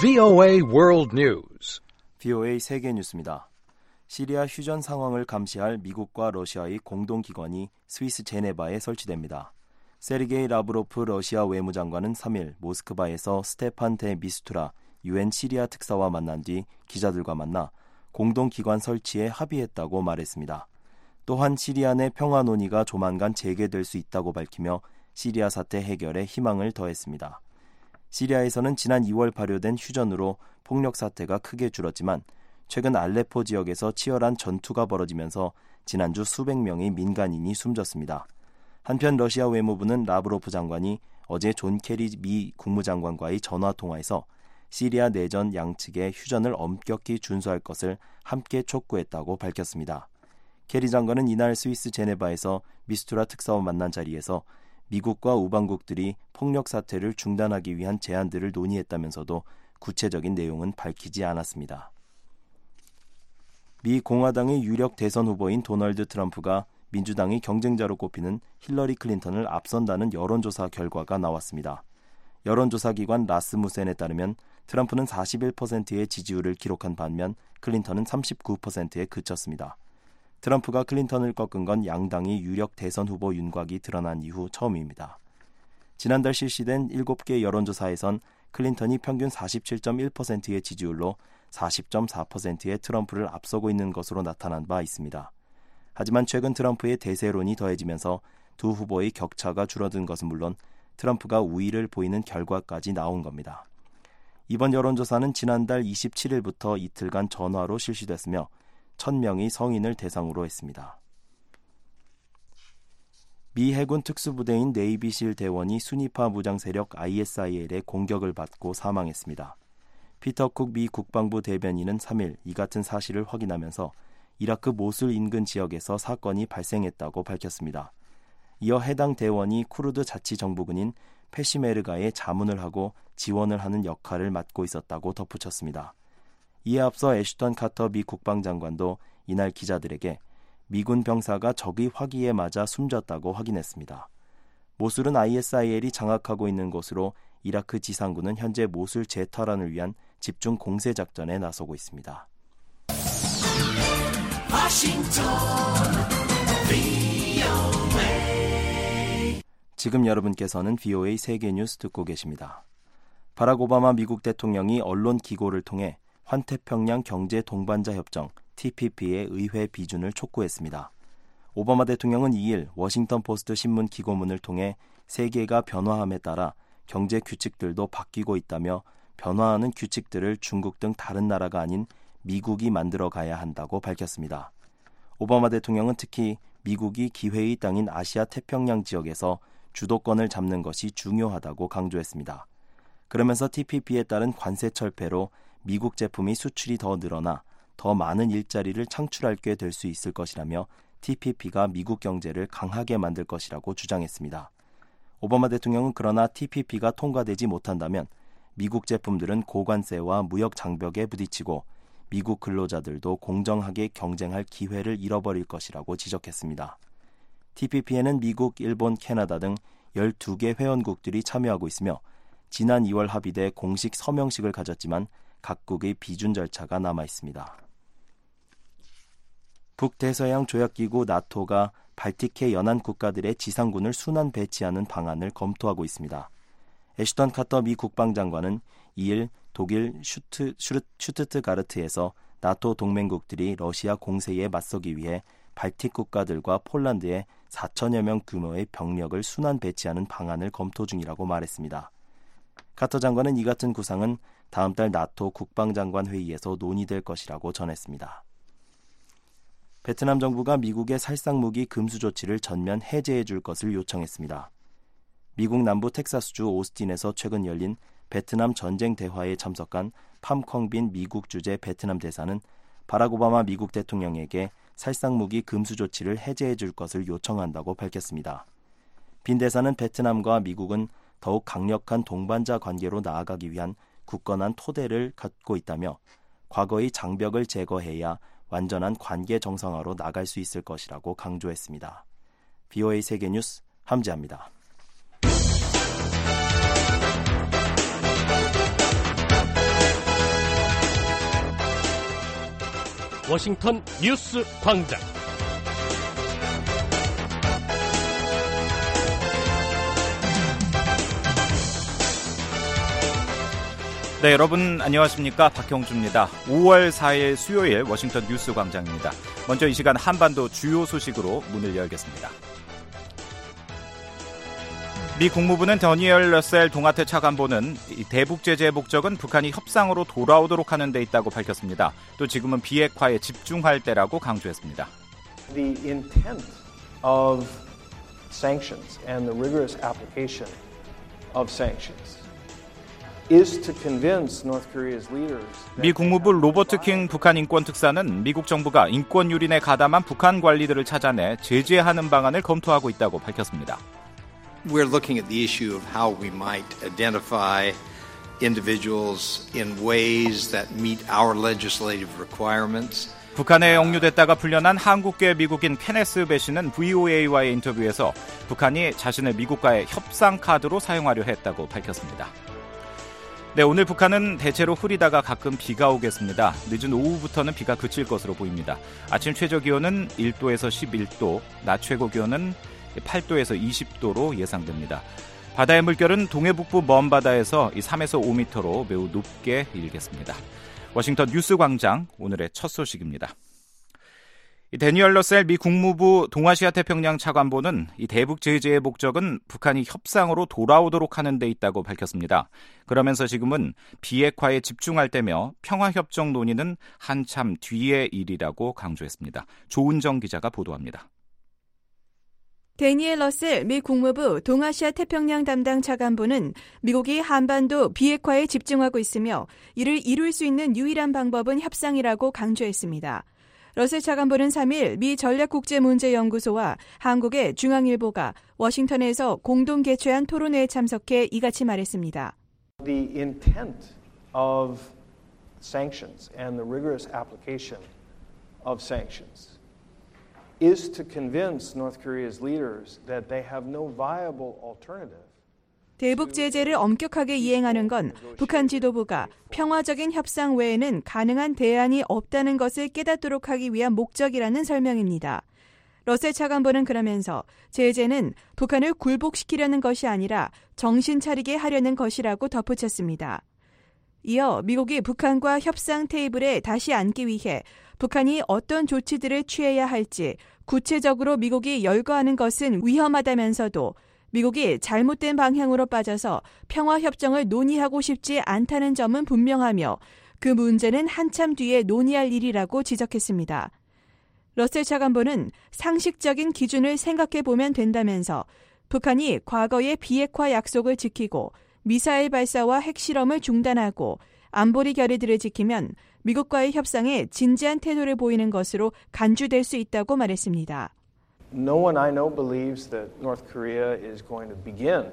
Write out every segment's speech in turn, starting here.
VOA World News. VOA 세계 뉴스입니다. 시리아 휴전 상황을 감시할 미국과 러시아의 공동기관이 스위스 제네바에 설치됩니다. 세르게이 라브로프 러시아 외무장관은 3일 모스크바에서 스테판 데 미스투라 UN 시리아 특사와 만난 뒤 기자들과 만나 공동기관 설치에 합의했다고 말했습니다. 또한 시리아 내 평화 논의가 조만간 재개될 수 있다고 밝히며 시리아 사태 해결에 희망을 더했습니다. 시리아에서는 지난 2월 발효된 휴전으로 폭력 사태가 크게 줄었지만 최근 알레포 지역에서 치열한 전투가 벌어지면서 지난주 수백 명의 민간인이 숨졌습니다. 한편 러시아 외무부는 라브로프 장관이 어제 존 케리 미 국무장관과의 전화통화에서 시리아 내전 양측의 휴전을 엄격히 준수할 것을 함께 촉구했다고 밝혔습니다. 케리 장관은 이날 스위스 제네바에서 미스투라 특사와 만난 자리에서 미국과 우방국들이 폭력 사태를 중단하기 위한 제안들을 논의했다면서도 구체적인 내용은 밝히지 않았습니다. 미 공화당의 유력 대선 후보인 도널드 트럼프가 민주당의 경쟁자로 꼽히는 힐러리 클린턴을 앞선다는 여론조사 결과가 나왔습니다. 여론조사 기관 라스무센에 따르면 트럼프는 41%의 지지율을 기록한 반면 클린턴은 39%에 그쳤습니다. 트럼프가 클린턴을 꺾은 건 양당이 유력 대선 후보 윤곽이 드러난 이후 처음입니다. 지난달 실시된 7개 여론조사에선 클린턴이 평균 47.1%의 지지율로 40.4%의 트럼프를 앞서고 있는 것으로 나타난 바 있습니다. 하지만 최근 트럼프의 대세론이 더해지면서 두 후보의 격차가 줄어든 것은 물론 트럼프가 우위를 보이는 결과까지 나온 겁니다. 이번 여론조사는 지난달 27일부터 이틀간 전화로 실시됐으며 1,000명의 성인을 대상으로 했습니다. 미 해군 특수부대인 네이비실 대원이 순위파 무장 세력 ISIL의 공격을 받고 사망했습니다. 피터 쿡 미 국방부 대변인은 3일 이 같은 사실을 확인하면서 이라크 모술 인근 지역에서 사건이 발생했다고 밝혔습니다. 이어 해당 대원이 쿠르드 자치정부군인 페시메르가에 자문을 하고 지원을 하는 역할을 맡고 있었다고 덧붙였습니다. 이에 앞서 애슈턴 카터 미 국방장관도 이날 기자들에게 미군 병사가 적의 화기에 맞아 숨졌다고 확인했습니다. 모술은 ISIL이 장악하고 있는 곳으로 이라크 지상군은 현재 모술 재탈환을 위한 집중 공세 작전에 나서고 있습니다. 지금 여러분께서는 VOA 세계뉴스 듣고 계십니다. 바락 오바마 미국 대통령이 언론 기고를 통해 환태평양 경제 동반자 협정 TPP의 의회 비준을 촉구했습니다. 오바마 대통령은 2일 워싱턴 포스트 신문 기고문을 통해 세계가 변화함에 따라 경제 규칙들도 바뀌고 있다며 변화하는 규칙들을 중국 등 다른 나라가 아닌 미국이 만들어 가야 한다고 밝혔습니다. 오바마 대통령은 특히 미국이 기회의 땅인 아시아 태평양 지역에서 주도권을 잡는 것이 중요하다고 강조했습니다. 그러면서 TPP에 따른 관세 철폐로 미국 제품이 수출이 더 늘어나 더 많은 일자리를 창출하게 될 수 있을 것이라며 TPP가 미국 경제를 강하게 만들 것이라고 주장했습니다. 오바마 대통령은 그러나 TPP가 통과되지 못한다면 미국 제품들은 고관세와 무역 장벽에 부딪히고 미국 근로자들도 공정하게 경쟁할 기회를 잃어버릴 것이라고 지적했습니다. TPP에는 미국, 일본, 캐나다 등 12개 회원국들이 참여하고 있으며 지난 2월 합의돼 공식 서명식을 가졌지만 각국의 비준 절차가 남아 있습니다. 북대서양 조약기구 나토가 발틱해 연안 국가들의 지상군을 순환 배치하는 방안을 검토하고 있습니다. 애슈턴 카터 미 국방장관은 2일 독일 슈투트가르트에서 나토 동맹국들이 러시아 공세에 맞서기 위해 발틱 국가들과 폴란드에 4천여 명 규모의 병력을 순환 배치하는 방안을 검토 중이라고 말했습니다. 카터 장관은 이 같은 구상은 다음 달 나토 국방장관 회의에서 논의될 것이라고 전했습니다. 베트남 정부가 미국의 살상무기 금수 조치를 전면 해제해 줄 것을 요청했습니다. 미국 남부 텍사스주 오스틴에서 최근 열린 베트남 전쟁 대화에 참석한 팜콩빈 미국 주재 베트남 대사는 바락 오바마 미국 대통령에게 살상무기 금수 조치를 해제해 줄 것을 요청한다고 밝혔습니다. 빈 대사는 베트남과 미국은 더욱 강력한 동반자 관계로 나아가기 위한 굳건한 토대를 갖고 있다며 과거의 장벽을 제거해야 완전한 관계 정상화로 나갈 수 있을 것이라고 강조했습니다. VOA 세계뉴스 함지아입니다. 워싱턴 뉴스 광장. 네, 여러분 안녕하십니까? 박형주입니다. 5월 4일 수요일 워싱턴 뉴스 광장입니다. 먼저 이 시간 한반도 주요 소식으로 문을 열겠습니다. 미 국무부는 더니엘 러셀 동아태 차관보는 대북 제재의 목적은 북한이 협상으로 돌아오도록 하는 데 있다고 밝혔습니다. 또 지금은 비핵화에 집중할 때라고 강조했습니다. The intent of sanctions and the rigorous application of sanctions is to convince North Korea's leaders. 미 국무부 로버트 킹 북한 인권 특사는 미국 정부가 인권 유린에 가담한 북한 관리들을 찾아내 제재하는 방안을 검토하고 있다고 밝혔습니다. We're looking at the issue of how we might identify individuals in ways that meet our legislative requirements. 북한에 억류됐다가 풀려난 한국계 미국인 케네스 베시는 VOA와의 인터뷰에서 북한이 자신을 미국과의 협상 카드로 사용하려 했다고 밝혔습니다. 네, 오늘 북한은 대체로 흐리다가 가끔 비가 오겠습니다. 늦은 오후부터는 비가 그칠 것으로 보입니다. 아침 최저 기온은 1도에서 11도, 낮 최고 기온은 8도에서 20도로 예상됩니다. 바다의 물결은 동해북부 먼바다에서 3에서 5m로 매우 높게 일겠습니다. 워싱턴 뉴스 광장 오늘의 첫 소식입니다. 데니얼 러셀 미 국무부 동아시아 태평양 차관보는 이 대북 제재의 목적은 북한이 협상으로 돌아오도록 하는 데 있다고 밝혔습니다. 그러면서 지금은 비핵화에 집중할 때며 평화협정 논의는 한참 뒤의 일이라고 강조했습니다. 조은정 기자가 보도합니다. 데니엘 러셀 미 국무부 동아시아 태평양 담당 차관보는 미국이 한반도 비핵화에 집중하고 있으며 이를 이룰 수 있는 유일한 방법은 협상이라고 강조했습니다. 러셀 차관보는 3일 미 전략국제문제연구소와 한국의 중앙일보가 워싱턴에서 공동 개최한 토론회에 참석해 이같이 말했습니다. The intent of sanctions and the rigorous application of sanctions is to convince North Korea's leaders that they have no viable alternative. 대북 제재를 엄격하게 이행하는 건 북한 지도부가 평화적인 협상 외에는 가능한 대안이 없다는 것을 깨닫도록 하기 위한 목적이라는 설명입니다. 러셀 차관보는 그러면서 제재는 북한을 굴복시키려는 것이 아니라 정신 차리게 하려는 것이라고 덧붙였습니다. 이어 미국이 북한과 협상 테이블에 다시 앉기 위해 북한이 어떤 조치들을 취해야 할지 구체적으로 미국이 열거하는 것은 위험하다면서도 미국이 잘못된 방향으로 빠져서 평화협정을 논의하고 싶지 않다는 점은 분명하며 그 문제는 한참 뒤에 논의할 일이라고 지적했습니다. 러셀 차관보는 상식적인 기준을 생각해 보면 된다면서 북한이 과거의 비핵화 약속을 지키고 미사일 발사와 핵실험을 중단하고 안보리 결의들을 지키면 미국과의 협상에 진지한 태도를 보이는 것으로 간주될 수 있다고 말했습니다. No one I know believes that North Korea is going to begin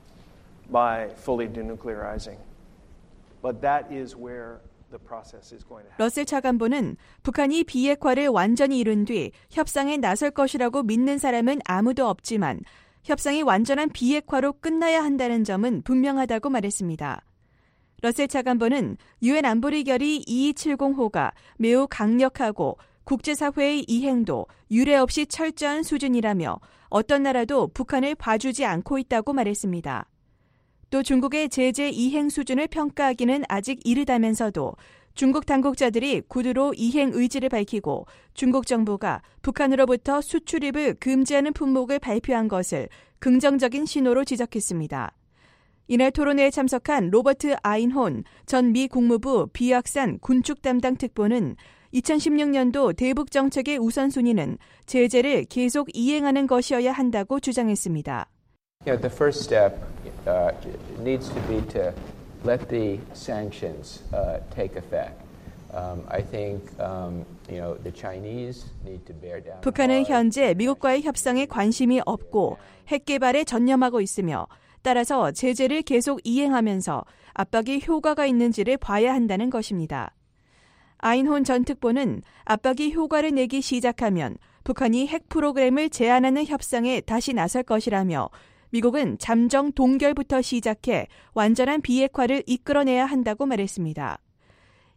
by fully denuclearizing. But that is where the process is going to happen. 러셀 차관보는 북한이 비핵화를 완전히 이룬 뒤 협상에 나설 것이라고 믿는 사람은 아무도 없지만 협상이 완전한 비핵화로 끝나야 한다는 점은 분명하다고 말했습니다. 러셀 차관보는 유엔 안보리 결의 2270호가 매우 강력하고 국제사회의 이행도 유례 없이 철저한 수준이라며 어떤 나라도 북한을 봐주지 않고 있다고 말했습니다. 또 중국의 제재 이행 수준을 평가하기는 아직 이르다면서도 중국 당국자들이 구두로 이행 의지를 밝히고 중국 정부가 북한으로부터 수출입을 금지하는 품목을 발표한 것을 긍정적인 신호로 지적했습니다. 이날 토론회에 참석한 로버트 아인혼 전 미 국무부 비확산 군축 담당 특보는 2016년도 대북 정책의 우선순위는 제재를 계속 이행하는 것이어야 한다고 주장했습니다. The first step needs to be to let the sanctions take effect. I think the Chinese need to bear down. 북한은 현재 미국과의 협상에 관심이 없고 핵 개발에 전념하고 있으며 따라서 제재를 계속 이행하면서 압박이 효과가 있는지를 봐야 한다는 것입니다. 아인혼 전 특보는 압박이 효과를 내기 시작하면 북한이 핵 프로그램을 제한하는 협상에 다시 나설 것이라며 미국은 잠정 동결부터 시작해 완전한 비핵화를 이끌어내야 한다고 말했습니다.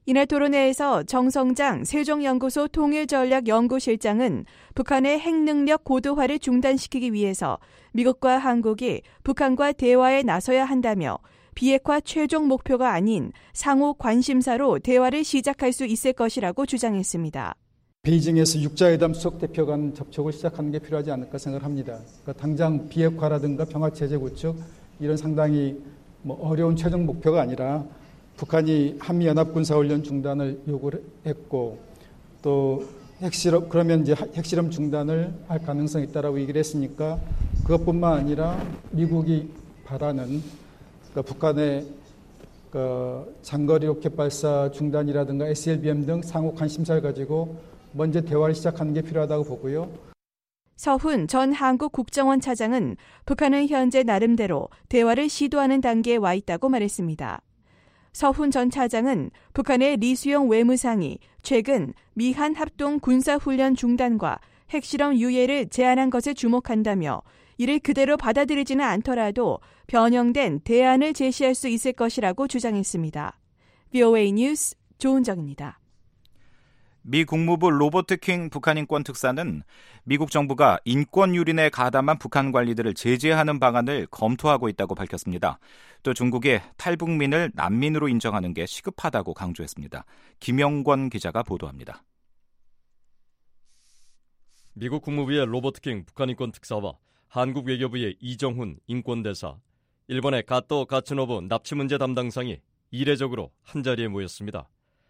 이날 토론회에서 정성장 세종연구소 통일전략연구실장은 북한의 핵능력 고도화를 중단시키기 위해서 미국과 한국이 북한과 대화에 나서야 한다며 비핵화 최종 목표가 아닌 상호 관심사로 대화를 시작할 수 있을 것이라고 주장했습니다. 베이징에서 육자회담 수석 대표 간 접촉을 시작하는 게 필요하지 않을까 생각합니다. 그러니까 당장 비핵화라든가 평화체제 구축 이런 상당히 어려운 최종 목표가 아니라 북한이 한미연합군사훈련 중단을 요구를 했고 또 그러면 이제 핵실험 중단을 할 가능성이 있다라고 얘기를 했으니까 그것뿐만 아니라 미국이 바라는 그러니까 북한의 장거리 로켓 발사 중단이라든가 SLBM 등 상호 관심사를 가지고 먼저 대화를 시작하는 게 필요하다고 보고요. 서훈 전 한국 국정원 차장은 북한은 현재 나름대로 대화를 시도하는 단계에 와 있다고 말했습니다. 서훈 전 차장은 북한의 리수용 외무상이 최근 미한 합동 군사훈련 중단과 핵실험 유예를 제안한 것에 주목한다며 이를 그대로 받아들이지는 않더라도 변형된 대안을 제시할 수 있을 것이라고 주장했습니다. VOA 뉴스 조은정입니다. 미 국무부 로버트 킹 북한 인권 특사는 미국 정부가 인권 유린에 가담한 북한 관리들을 제재하는 방안을 검토하고 있다고 밝혔습니다. 또 중국이 탈북민을 난민으로 인정하는 게 시급하다고 강조했습니다. 김영권 기자가 보도합니다. 미국 국무부의 로버트 킹 북한 인권 특사와 한국 외교부의 이정훈 인권대사, 일본의 가토 가츠노부 납치 문제 담당상이 이례적으로 한자리에 모였습니다.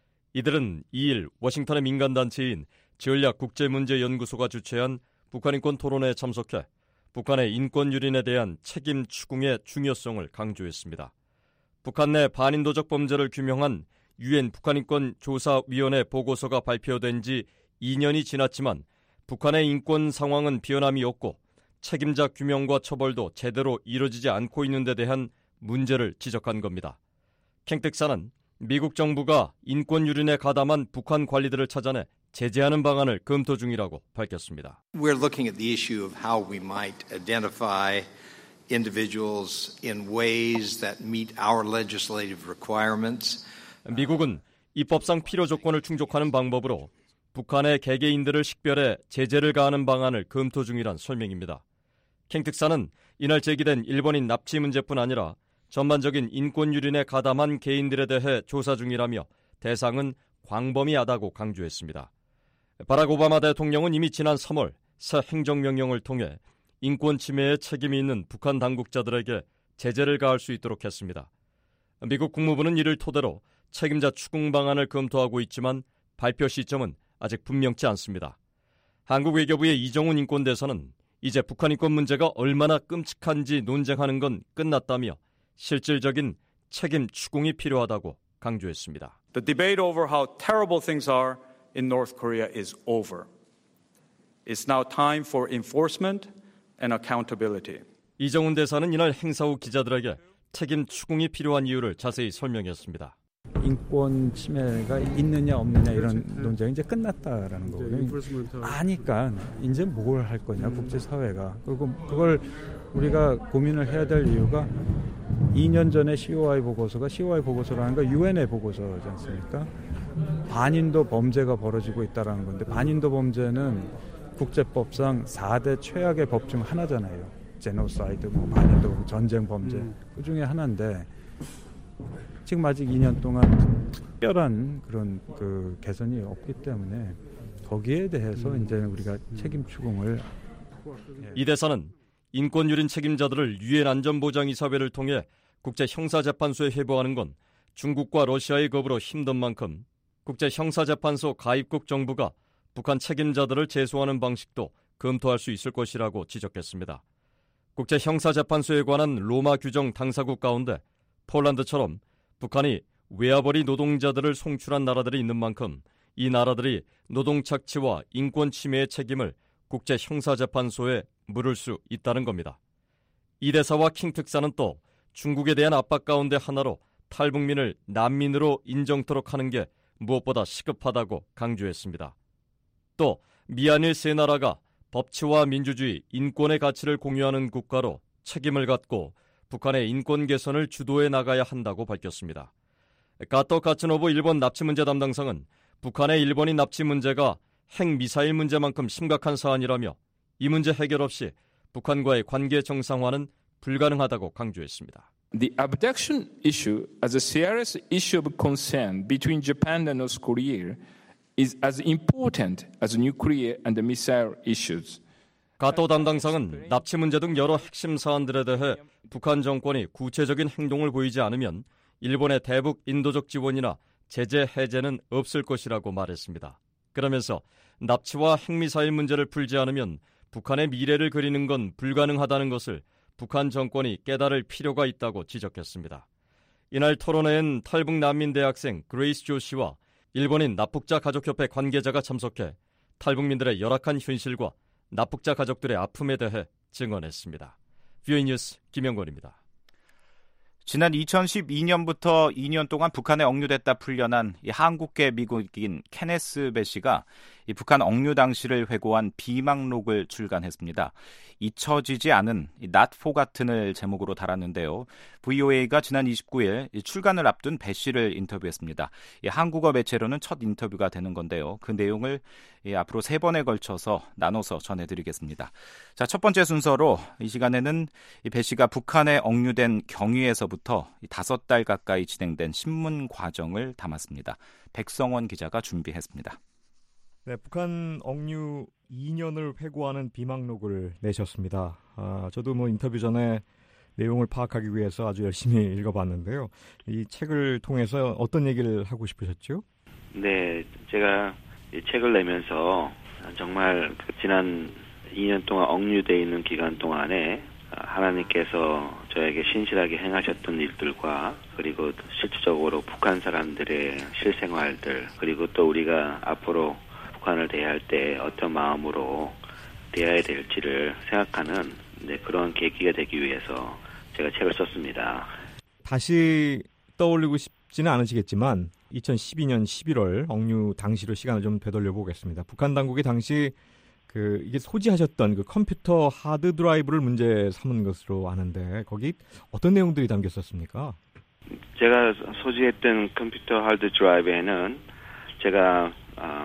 이들은 2일 워싱턴의 민간단체인 전략국제문제연구소가 주최한 북한인권 토론회에 참석해 북한의 인권 유린에 대한 책임 추궁의 중요성을 강조했습니다. 북한 내 반인도적 범죄를 규명한 유엔 북한인권조사위원회 보고서가 발표된 지 2년이 지났지만 북한의 인권 상황은 변함이 없고 책임자 규명과 처벌도 제대로 이루어지지 않고 있는 데 대한 문제를 지적한 겁니다. 킹 특사는 미국 정부가 인권 유린에 가담한 북한 관리들을 찾아내 제재하는 방안을 검토 중이라고 밝혔습니다. We're looking at the issue of how we might identify individuals in ways that meet our legislative requirements. 미국은 입법상 필요 조건을 충족하는 방법으로 북한의 개개인들을 식별해 제재를 가하는 방안을 검토 중이란 설명입니다. 킹 특사는 이날 제기된 일본인 납치 문제뿐 아니라 전반적인 인권 유린에 가담한 개인들에 대해 조사 중이라며 대상은 광범위하다고 강조했습니다. 바락 오바마 대통령은 이미 지난 3월 새 행정명령을 통해 인권 침해에 책임이 있는 북한 당국자들에게 제재를 가할 수 있도록 했습니다. 미국 국무부는 이를 토대로 책임자 추궁 방안을 검토하고 있지만 발표 시점은 아직 분명치 않습니다. 한국 외교부의 이정훈 인권대사는 이제 북한 인권 문제가 얼마나 끔찍한지 논쟁하는 건 끝났다며 실질적인 책임 추궁이 필요하다고 강조했습니다. The debate over how terrible things are in North Korea is over. It's now time for enforcement and accountability. 이정훈 대사는 이날 행사 후 기자들에게 책임 추궁이 필요한 이유를 자세히 설명했습니다. 인권 침해가 있느냐 없느냐 이런 논쟁이 이제 끝났다라는 거거든요. 아니까 이제 뭘 할 거냐 국제사회가. 그리고 그걸 우리가 고민을 해야 될 이유가 2년 전에 COI 보고서라는 거 유엔의 보고서지 않습니까? 반인도 범죄가 벌어지고 있다는 건데 반인도 범죄는 국제법상 4대 최악의 법 중 하나잖아요. 제노사이드, 반인도 전쟁 범죄 그 중에 하나인데 지금 아직 2년 동안 특별한 그런 그 개선이 없기 때문에 거기에 대해서 이제 우리가 책임 추궁을 이 대사는 인권 유린 책임자들을 유엔 안전보장이사회를 통해 국제형사재판소에 회부하는 건 중국과 러시아의 겁으로 힘든 만큼 국제형사재판소 가입국 정부가 북한 책임자들을 제소하는 방식도 검토할 수 있을 것이라고 지적했습니다. 국제형사재판소에 관한 로마 규정 당사국 가운데 폴란드처럼 북한이 외화벌이 노동자들을 송출한 나라들이 있는 만큼 이 나라들이 노동착취와 인권 침해의 책임을 국제형사재판소에 물을 수 있다는 겁니다. 이 대사와 킹 특사는 또 중국에 대한 압박 가운데 하나로 탈북민을 난민으로 인정토록 하는 게 무엇보다 시급하다고 강조했습니다. 또 미한일 세 나라가 법치와 민주주의, 인권의 가치를 공유하는 국가로 책임을 갖고 북한의 인권 개선을 주도해 나가야 한다고 밝혔습니다. 가토 카츠노부 일본 납치 문제 담당상은 북한의 일본인 납치 문제가 핵미사일 문제만큼 심각한 사안이라며 이 문제 해결 없이 북한과의 관계 정상화는 불가능하다고 강조했습니다. The abduction issue as a serious issue of concern between Japan and North Korea is as important as nuclear and missile issues. 가토 담당상은 납치 문제 등 여러 핵심 사안들에 대해 북한 정권이 구체적인 행동을 보이지 않으면 일본의 대북 인도적 지원이나 제재 해제는 없을 것이라고 말했습니다. 그러면서 납치와 핵미사일 문제를 풀지 않으면 북한의 미래를 그리는 건 불가능하다는 것을 북한 정권이 깨달을 필요가 있다고 지적했습니다. 이날 토론회엔 탈북 난민 대학생 그레이스 조 씨와 일본인 납북자 가족협회 관계자가 참석해 탈북민들의 열악한 현실과 납북자 가족들의 아픔에 대해 증언했습니다. VOA 뉴스 김영권입니다. 지난 2012년부터 2년 동안 북한에 억류됐다 풀려난 이 한국계 미국인 케네스 배 씨가 이 북한 억류 당시를 회고한 비망록을 출간했습니다. 잊혀지지 않은 이 Not Forgotten을 제목으로 달았는데요. VOA가 지난 29일 이 출간을 앞둔 배 씨를 인터뷰했습니다. 이 한국어 매체로는 첫 인터뷰가 되는 건데요. 그 내용을 앞으로 3번에 걸쳐서 나눠서 전해드리겠습니다. 자, 첫 번째 순서로 이 시간에는 이 배 씨가 북한에 억류된 경위에서부터 5달 가까이 진행된 신문 과정을 담았습니다. 백성원 기자가 준비했습니다. 네, 북한 억류 2년을 회고하는 비망록을 내셨습니다. 저도 인터뷰 전에 내용을 파악하기 위해서 아주 열심히 읽어봤는데요. 이 책을 통해서 어떤 얘기를 하고 싶으셨죠? 네, 제가 이 책을 내면서 정말 지난 2년 동안 억류되어 있는 기간 동안에 하나님께서 저에게 신실하게 행하셨던 일들과 그리고 실질적으로 북한 사람들의 실생활들 그리고 또 우리가 앞으로 북한을 대할 때 어떤 마음으로 대해야 될지를 생각하는 그런 계기가 되기 위해서 제가 책을 썼습니다. 다시 떠올리고 싶지는 않으시겠지만 2012년 11월 억류 당시로 시간을 좀 되돌려 보겠습니다. 북한 당국이 당시 이게 소지하셨던 그 컴퓨터 하드 드라이브를 문제 삼은 것으로 아는데 거기 어떤 내용들이 담겼었습니까? 제가 소지했던 컴퓨터 하드 드라이브에는 제가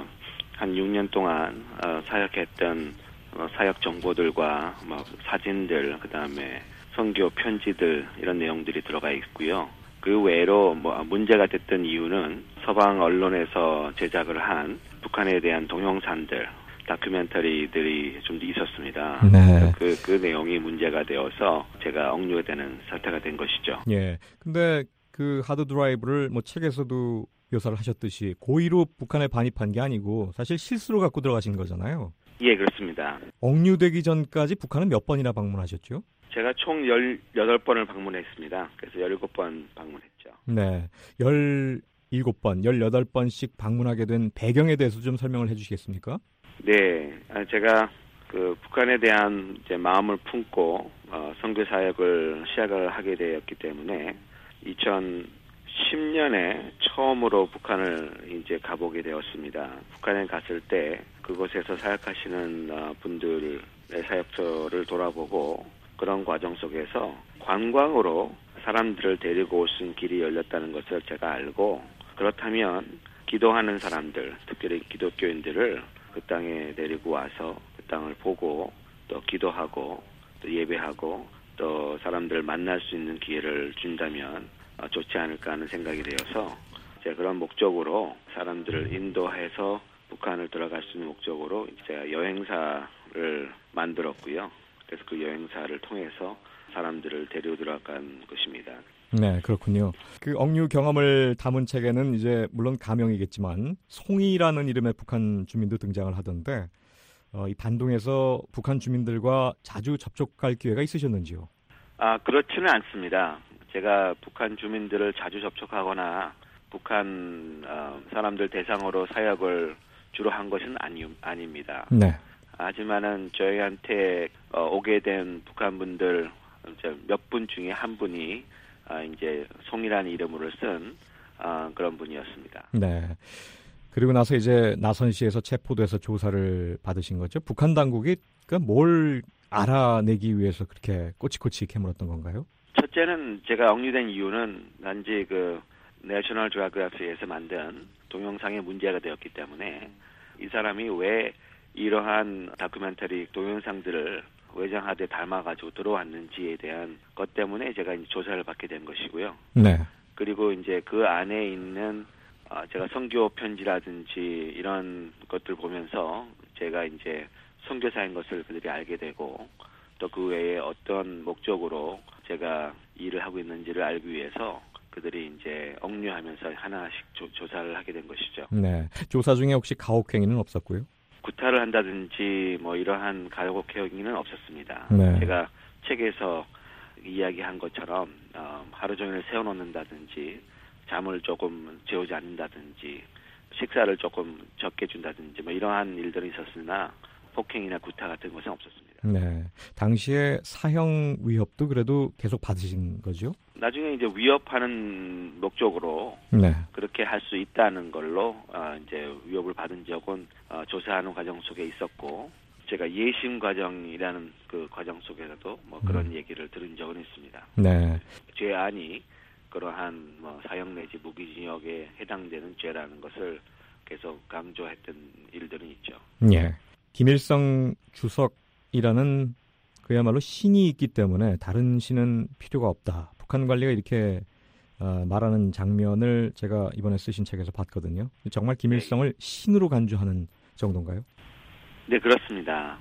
한 6년 동안 사역했던 사역 정보들과 사진들, 그다음에 선교 편지들 이런 내용들이 들어가 있고요. 그 외로 문제가 됐던 이유는 서방 언론에서 제작을 한 북한에 대한 동영상들, 다큐멘터리들이 좀 있었습니다. 네. 그 내용이 문제가 되어서 제가 억류가 되는 사태가 된 것이죠. 예. 근데 그 하드 드라이브를 책에서도 묘사를 하셨듯이 고의로 북한에 반입한 게 아니고 사실 실수로 갖고 들어가신 거잖아요. 예, 그렇습니다. 억류되기 전까지 북한은 몇 번이나 방문하셨죠? 제가 총 18번을 방문했습니다. 그래서 17번 방문했죠. 네. 17번, 18번씩 방문하게 된 배경에 대해서 좀 설명을 해 주시겠습니까? 네. 제가 북한에 대한 마음을 품고 선교 사역을 시작을 하게 되었기 때문에 2010년에 처음으로 북한을 가보게 되었습니다. 북한에 갔을 때 그곳에서 사역하시는 분들의 사역처를 돌아보고 그런 과정 속에서 관광으로 사람들을 데리고 올 수 있는 길이 열렸다는 것을 제가 알고 그렇다면 기도하는 사람들, 특별히 기독교인들을 그 땅에 데리고 와서 그 땅을 보고 또 기도하고 또 예배하고 또 사람들을 만날 수 있는 기회를 준다면 좋지 않을까 하는 생각이 되어서 제가 그런 목적으로 사람들을 인도해서 북한을 들어갈 수 있는 목적으로 제가 여행사를 만들었고요. 그래서 그 여행사를 통해서 사람들을 데리고 들어간 것입니다. 네, 그렇군요. 그 억류 경험을 담은 책에는 이제 물론 가명이겠지만 송이라는 이름의 북한 주민도 등장을 하던데 이 단동에서 북한 주민들과 자주 접촉할 기회가 있으셨는지요? 그렇지는 않습니다. 제가 북한 주민들을 자주 접촉하거나 북한 사람들 대상으로 사역을 주로 한 것은 아닙니다. 네. 하지만은 저희한테 오게 된 북한 분들 몇 분 중에 한 분이 이제 송이라는 이름으로 쓴 그런 분이었습니다. 네. 그리고 나서 이제 나선시에서 체포돼서 조사를 받으신 거죠. 북한 당국이 뭘 알아내기 위해서 그렇게 꼬치꼬치 캐물었던 건가요? 첫째는 제가 억류된 이유는 단지 내셔널 지오그래피에서 만든 동영상이 문제가 되었기 때문에 이 사람이 왜 이러한 다큐멘터리 동영상들을 외장하되 담아가지고 들어왔는지에 대한 것 때문에 제가 이제 조사를 받게 된 것이고요. 네. 그리고 이제 그 안에 있는 제가 선교 편지라든지 이런 것들 보면서 제가 이제 선교사인 것을 그들이 알게 되고 또 그 외에 어떤 목적으로 제가 일을 하고 있는지를 알기 위해서 그들이 이제 억류하면서 하나씩 조사를 하게 된 것이죠. 네. 조사 중에 혹시 가혹행위는 없었고요? 구타를 한다든지 뭐 이러한 가혹행위는 없었습니다. 네. 제가 책에서 이야기한 것처럼 하루 종일 세워놓는다든지 잠을 조금 재우지 않는다든지 식사를 조금 적게 준다든지 뭐 이러한 일들이 있었으나 폭행이나 구타 같은 것은 없었습니다. 네. 당시에 사형 위협도 그래도 계속 받으신 거죠? 나중에 이제 위협하는 목적으로 네. 그렇게 할 수 있다는 걸로 이제 위협을 받은 적은 조사하는 과정 속에 있었고 제가 예심 과정이라는 그 과정 속에서도 뭐 그런 얘기를 들은 적은 있습니다. 네. 죄안이 그러한 뭐 사형 내지 무기징역에 해당되는 죄라는 것을 계속 강조했던 일들은 있죠. 예. 김일성 주석이라는 그야말로 신이 있기 때문에 다른 신은 필요가 없다. 북한 관리가 이렇게 말하는 장면을 제가 이번에 쓰신 책에서 봤거든요. 정말 김일성을 신으로 간주하는 정도인가요? 네, 그렇습니다.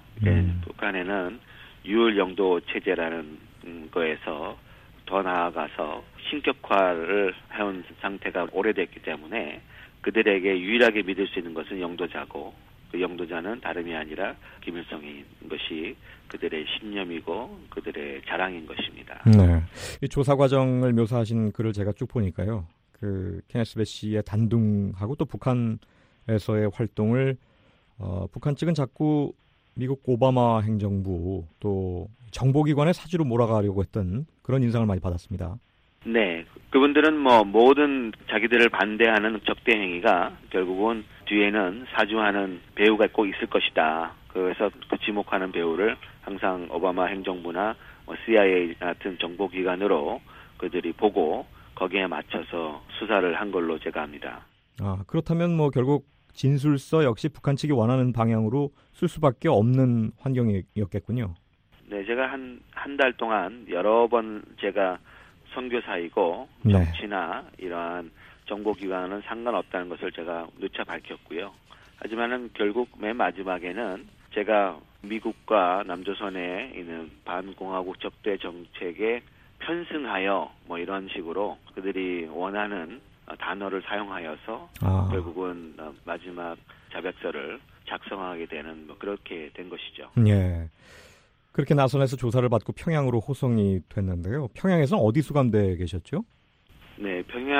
북한에는 유혈영도 체제라는 거에서 더 나아가서 신격화를 해온 상태가 오래됐기 때문에 그들에게 유일하게 믿을 수 있는 것은 영도자고 그 영도자는 다름이 아니라 김일성인 것이 그들의 신념이고 그들의 자랑인 것입니다. 네. 이 조사 과정을 묘사하신 글을 제가 쭉 보니까요. 그 케네스 베시의 단둥하고 또 북한에서의 활동을 북한 측은 자꾸 미국 오바마 행정부 또 정보기관의 사주로 몰아가려고 했던 그런 인상을 많이 받았습니다. 네. 그분들은 뭐 모든 자기들을 반대하는 적대 행위가 결국은 뒤에는 사주하는 배우가 꼭 있을 것이다. 그래서 그 지목하는 배우를 항상 오바마 행정부나 CIA 같은 정보기관으로 그들이 보고 거기에 맞춰서 수사를 한 걸로 제가 압니다. 그렇다면 뭐 결국 진술서 역시 북한 측이 원하는 방향으로 쓸 수밖에 없는 환경이었겠군요. 네, 제가 한 달 동안 여러 번 제가 선교사이고 네. 정치나 이러한 정보기관은 상관없다는 것을 제가 누차 밝혔고요. 하지만은 결국 맨 마지막에는 제가 미국과 남조선에 있는 반공화국 적대 정책에 편승하여 뭐 이런 식으로 그들이 원하는 단어를 사용하여서 결국은 마지막 자백서를 작성하게 되는 뭐 그렇게 된 것이죠. 예. 그렇게 나선에서 조사를 받고 평양으로 호송이 됐는데요. 평양에서는 어디 수감돼 계셨죠? 네,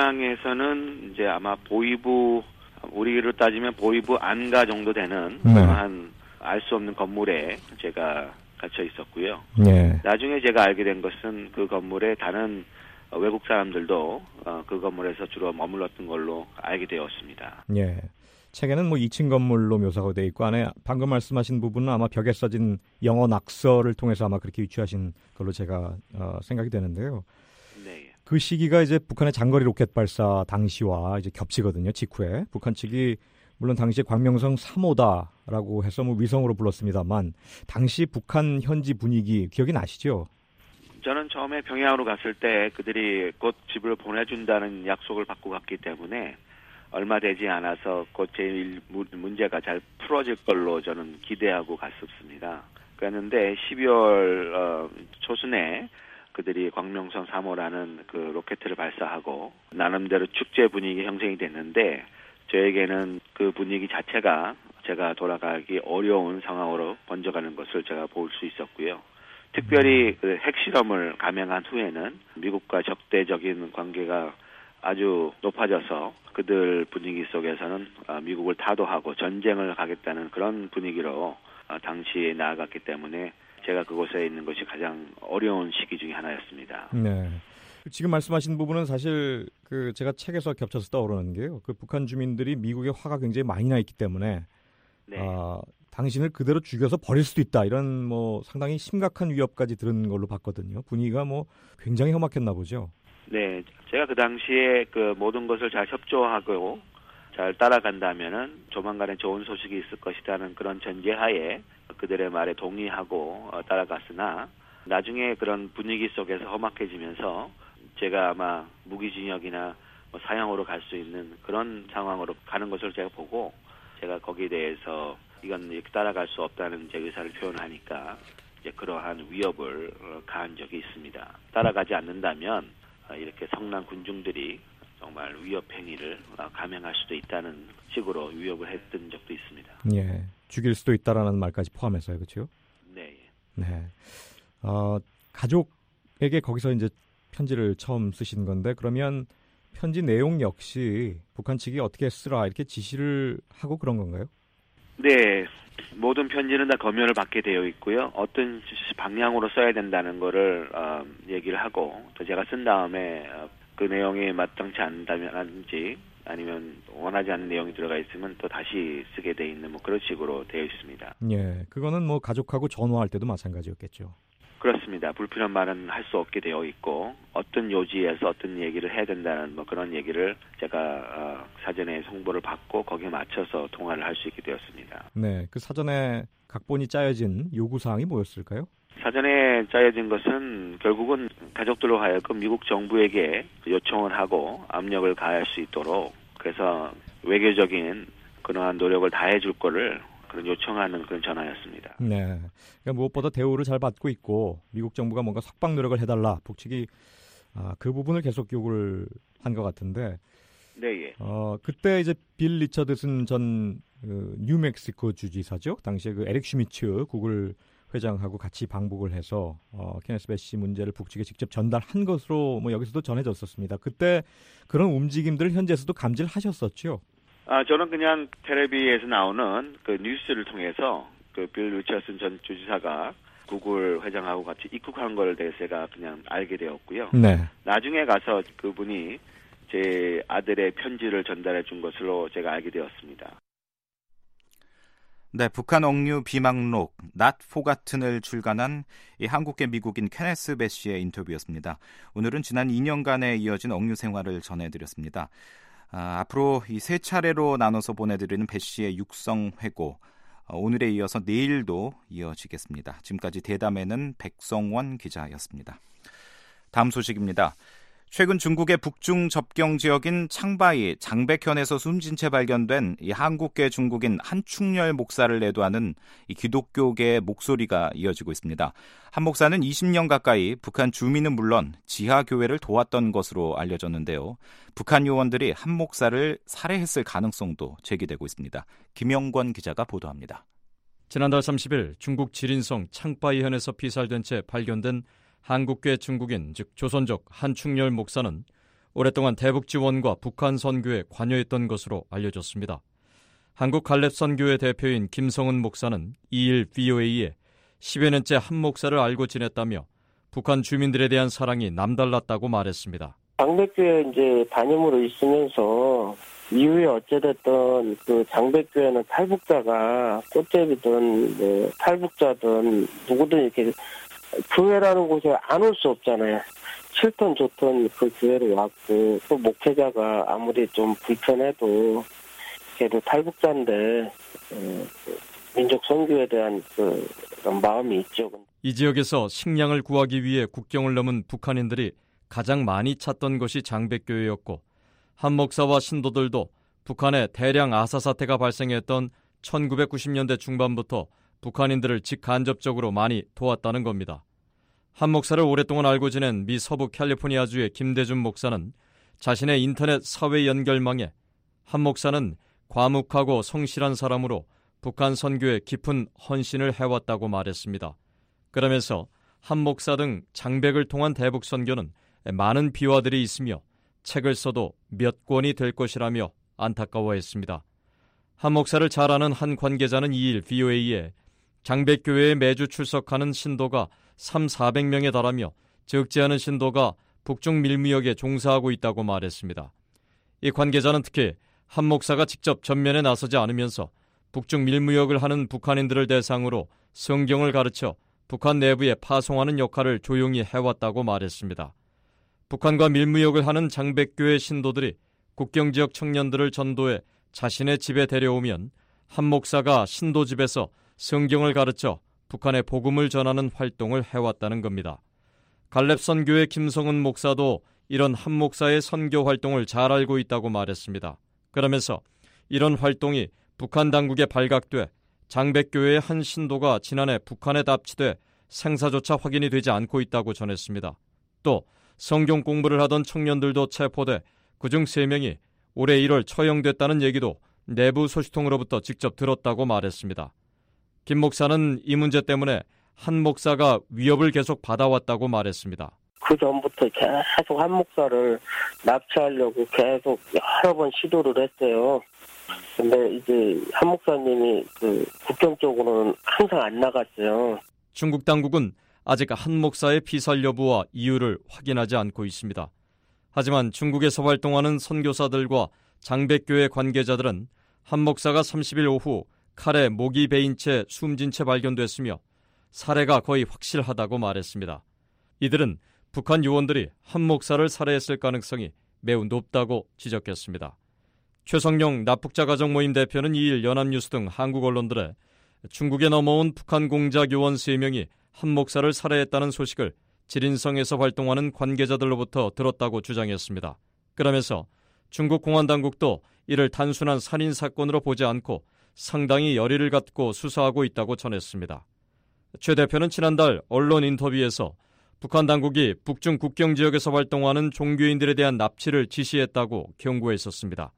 평양에서는 이제 아마 보위부 우리로 따지면 보위부 안가 정도 되는 그러한 알 수 없는 건물에 제가 갇혀 있었고요. 네. 나중에 제가 알게 된 것은 그 건물에 다른 외국 사람들도 그 건물에서 주로 머물렀던 걸로 알게 되었습니다. 예. 책에는 뭐 2층 건물로 묘사가 되어 있고 안에 방금 말씀하신 부분은 아마 벽에 써진 영어 낙서를 통해서 아마 그렇게 유추하신 걸로 제가 생각이 되는데요. 네. 그 시기가 이제 북한의 장거리 로켓 발사 당시와 이제 겹치거든요. 직후에 북한 측이 물론 당시에 광명성 3호다라고 해서 뭐 위성으로 불렀습니다만 당시 북한 현지 분위기 기억이 나시죠? 저는 처음에 평양으로 갔을 때 그들이 곧 집을 보내준다는 약속을 받고 갔기 때문에 얼마 되지 않아서 곧 제일 문제가 잘 풀어질 걸로 저는 기대하고 갔었습니다. 그랬는데 12월 초순에 그들이 광명성 3호라는 그 로켓을 발사하고 나름대로 축제 분위기 형성이 됐는데 저에게는 그 분위기 자체가 제가 돌아가기 어려운 상황으로 번져가는 것을 제가 볼 수 있었고요. 특별히 그 핵실험을 감행한 후에는 미국과 적대적인 관계가 아주 높아져서 그들 분위기 속에서는 미국을 타도하고 전쟁을 가겠다는 그런 분위기로 당시에 나아갔기 때문에 제가 그곳에 있는 것이 가장 어려운 시기 중에 하나였습니다. 네. 지금 말씀하신 부분은 사실 그 제가 책에서 겹쳐서 떠오르는 게요. 그 북한 주민들이 미국의 화가 굉장히 많이 나 있기 때문에 당신을 그대로 죽여서 버릴 수도 있다. 이런 뭐 상당히 심각한 위협까지 들은 걸로 봤거든요. 분위기가 뭐 굉장히 험악했나 보죠. 네, 제가 그 당시에 그 모든 것을 잘 협조하고 잘 따라간다면은 조만간에 좋은 소식이 있을 것이라는 그런 전제하에 그들의 말에 동의하고 따라갔으나 나중에 그런 분위기 속에서 험악해지면서 제가 아마 무기징역이나 사형으로 갈 수 있는 그런 상황으로 가는 것을 제가 보고 제가 거기에 대해서 이건 이렇게 따라갈 수 없다는 제 의사를 표현하니까 이제 그러한 위협을 가한 적이 있습니다. 따라가지 않는다면 이렇게 성난 군중들이 정말 위협 행위를 감행할 수도 있다는 식으로 위협을 했던 적도 있습니다. 예, 죽일 수도 있다라는 말까지 포함해서요, 그렇죠? 네. 네. 가족에게 거기서 이제 편지를 처음 쓰신 건데 그러면 편지 내용 역시 북한 측이 어떻게 쓰라 이렇게 지시를 하고 그런 건가요? 네. 모든 편지는 다 검열을 받게 되어 있고요. 어떤 방향으로 써야 된다는 거를 얘기를 하고 또 제가 쓴 다음에 그 내용이 마땅치 않다든지 아니면 원하지 않는 내용이 들어가 있으면 또 다시 쓰게 돼 있는 그런 식으로 되어 있습니다. 예, 그거는 가족하고 전화할 때도 마찬가지였겠죠. 그렇습니다. 불필요한 말은 할 수 없게 되어 있고 어떤 요지에서 어떤 얘기를 해야 된다는 그런 얘기를 제가 사전에 홍보를 받고 거기에 맞춰서 통화를 할 수 있게 되었습니다. 네, 그 사전에 각본이 짜여진 요구사항이 뭐였을까요? 사전에 짜여진 것은 결국은 가족들로 하여금 미국 정부에게 요청을 하고 압력을 가할 수 있도록 그래서 외교적인 그러한 노력을 다해 줄 거를 그런 요청하는 그런 전화였습니다. 네, 그러니까 무엇보다 대우를 잘 받고 있고 미국 정부가 뭔가 석방 노력을 해달라 북측이 그 부분을 계속 요구를 한 것 같은데. 네, 예. 그때 이제 빌 리처드슨 전 뉴멕시코 주지사죠. 당시에 그 에릭 슈미츠 구글 회장하고 같이 방북을 해서 케네스 배시 문제를 북측에 직접 전달한 것으로 여기서도 전해졌었습니다. 그때 그런 움직임들을 현지에서도 감지를 하셨었죠? 저는 그냥 텔레비에서 나오는 그 뉴스를 통해서 그 빌 리처드슨 전 주지사가 구글 회장하고 같이 입국한 걸 대해서 제가 그냥 알게 되었고요. 네. 나중에 가서 그분이 제 아들의 편지를 전달해 준 것으로 제가 알게 되었습니다. 네, 북한 억류 비망록 낫 포가튼을 출간한 이 한국계 미국인 케네스 배시의 인터뷰였습니다. 오늘은 지난 2년간에 이어진 억류 생활을 전해드렸습니다. 앞으로 이 세 차례로 나눠서 보내드리는 배시의 육성 회고 오늘에 이어서 내일도 이어지겠습니다. 지금까지 대담에는 백성원 기자였습니다. 다음 소식입니다. 최근 중국의 북중 접경 지역인 창바이 장백현에서 숨진 채 발견된 이 한국계 중국인 한충렬 목사를 내도하는 이 기독교계의 목소리가 이어지고 있습니다. 한 목사는 20년 가까이 북한 주민은 물론 지하 교회를 도왔던 것으로 알려졌는데요. 북한 요원들이 한 목사를 살해했을 가능성도 제기되고 있습니다. 김영권 기자가 보도합니다. 지난달 30일 중국 지린성 창바이현에서 피살된 채 발견된 한국계 중국인 즉 조선족 한충렬 목사는 오랫동안 대북 지원과 북한 선교에 관여했던 것으로 알려졌습니다. 한국 갈렙 선교회 대표인 김성은 목사는 2일 VOA에 10여 년째 한 목사를 알고 지냈다며 북한 주민들에 대한 사랑이 남달랐다고 말했습니다. 장백교회 이제 담임으로 있으면서 이후에 어찌됐든 그 장백교회는 탈북자가 꽃제비든 탈북자든 누구든 이렇게 교회라는 곳에 안 올 수 없잖아요. 싫든 좋든 그 교회로 왔고 또 목회자가 아무리 좀 불편해도 그래도 탈북자인데 민족 선교에 대한 그런 마음이 있죠. 이 지역에서 식량을 구하기 위해 국경을 넘은 북한인들이 가장 많이 찾던 것이 장백교회였고 한 목사와 신도들도 북한에 대량 아사 사태가 발생했던 1990년대 중반부터 북한인들을 직간접적으로 많이 도왔다는 겁니다. 한 목사를 오랫동안 알고 지낸 미 서부 캘리포니아주의 김대준 목사는 자신의 인터넷 사회 연결망에 한 목사는 과묵하고 성실한 사람으로 북한 선교에 깊은 헌신을 해왔다고 말했습니다. 그러면서 한 목사 등 장백을 통한 대북 선교는 많은 비화들이 있으며 책을 써도 몇 권이 될 것이라며 안타까워했습니다. 한 목사를 잘 아는 한 관계자는 2일 VOA에 장백교회에 매주 출석하는 신도가 300~400명에 달하며 적지 않은 신도가 북중 밀무역에 종사하고 있다고 말했습니다. 이 관계자는 특히 한 목사가 직접 전면에 나서지 않으면서 북중 밀무역을 하는 북한인들을 대상으로 성경을 가르쳐 북한 내부에 파송하는 역할을 조용히 해왔다고 말했습니다. 북한과 밀무역을 하는 장백교회 신도들이 국경지역 청년들을 전도해 자신의 집에 데려오면 한 목사가 신도 집에서 성경을 가르쳐 북한에 복음을 전하는 활동을 해왔다는 겁니다. 갈렙선교회 김성은 목사도 이런 한 목사의 선교 활동을 잘 알고 있다고 말했습니다. 그러면서 이런 활동이 북한 당국에 발각돼 장백교회의 한 신도가 지난해 북한에 납치돼 생사조차 확인이 되지 않고 있다고 전했습니다. 또 성경 공부를 하던 청년들도 체포돼 그중 3명이 올해 1월 처형됐다는 얘기도 내부 소식통으로부터 직접 들었다고 말했습니다. 김 목사는 이 문제 때문에 한 목사가 위협을 계속 받아왔다고 말했습니다. 그 전부터 계속 한 목사를 납치하려고 계속 여러 번 시도를 했어요. 근데 이제 한 목사님이 국경 쪽으로는 항상 안 나갔어요. 중국 당국은 아직 한 목사의 피살 여부와 이유를 확인하지 않고 있습니다. 하지만 중국에서 활동하는 선교사들과 장백교회 관계자들은 한 목사가 30일 오후 칼에 목이 베인 채 숨진 채 발견됐으며 살해가 거의 확실하다고 말했습니다. 이들은 북한 요원들이 한 목사를 살해했을 가능성이 매우 높다고 지적했습니다. 최성용 납북자 가정 모임 대표는 2일 연합뉴스 등 한국 언론들에 중국에 넘어온 북한 공작 요원 3명이 한 목사를 살해했다는 소식을 지린성에서 활동하는 관계자들로부터 들었다고 주장했습니다. 그러면서 중국 공안당국도 이를 단순한 살인사건으로 보지 않고 상당히 열의를 갖고 수사하고 있다고 전했습니다. 최 대표는 지난달 언론 인터뷰에서 북한 당국이 북중 국경 지역에서 활동하는 종교인들에 대한 납치를 지시했다고 경고했었습니다.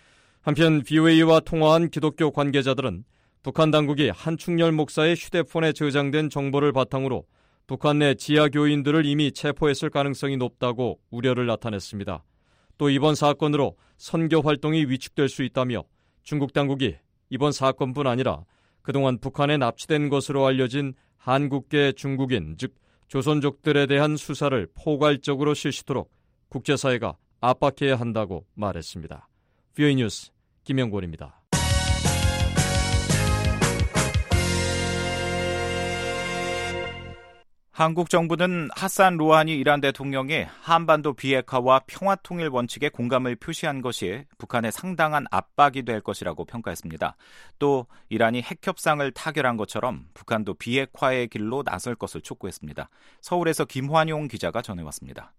한편 VOA와 통화한 기독교 관계자들은 북한 당국이 한충렬 목사의 휴대폰에 저장된 정보를 바탕으로 북한 내 지하 교인들을 이미 체포했을 가능성이 높다고 우려를 나타냈습니다. 또 이번 사건으로 선교 활동이 위축될 수 있다며 중국 당국이 이번 사건뿐 아니라 그동안 북한에 납치된 것으로 알려진 한국계 중국인, 즉 조선족들에 대한 수사를 포괄적으로 실시토록 국제사회가 압박해야 한다고 말했습니다. VOA 뉴스 김영권입니다. 한국 정부는 하산 루하니 이란 대통령이 한반도 비핵화와 평화통일 원칙에 공감을 표시한 것이 북한에 상당한 압박이 될 것이라고 평가했습니다. 또 이란이 핵협상을 타결한 것처럼 북한도 비핵화의 길로 나설 것을 촉구했습니다. 서울에서 김환용 기자가 전해왔습니다.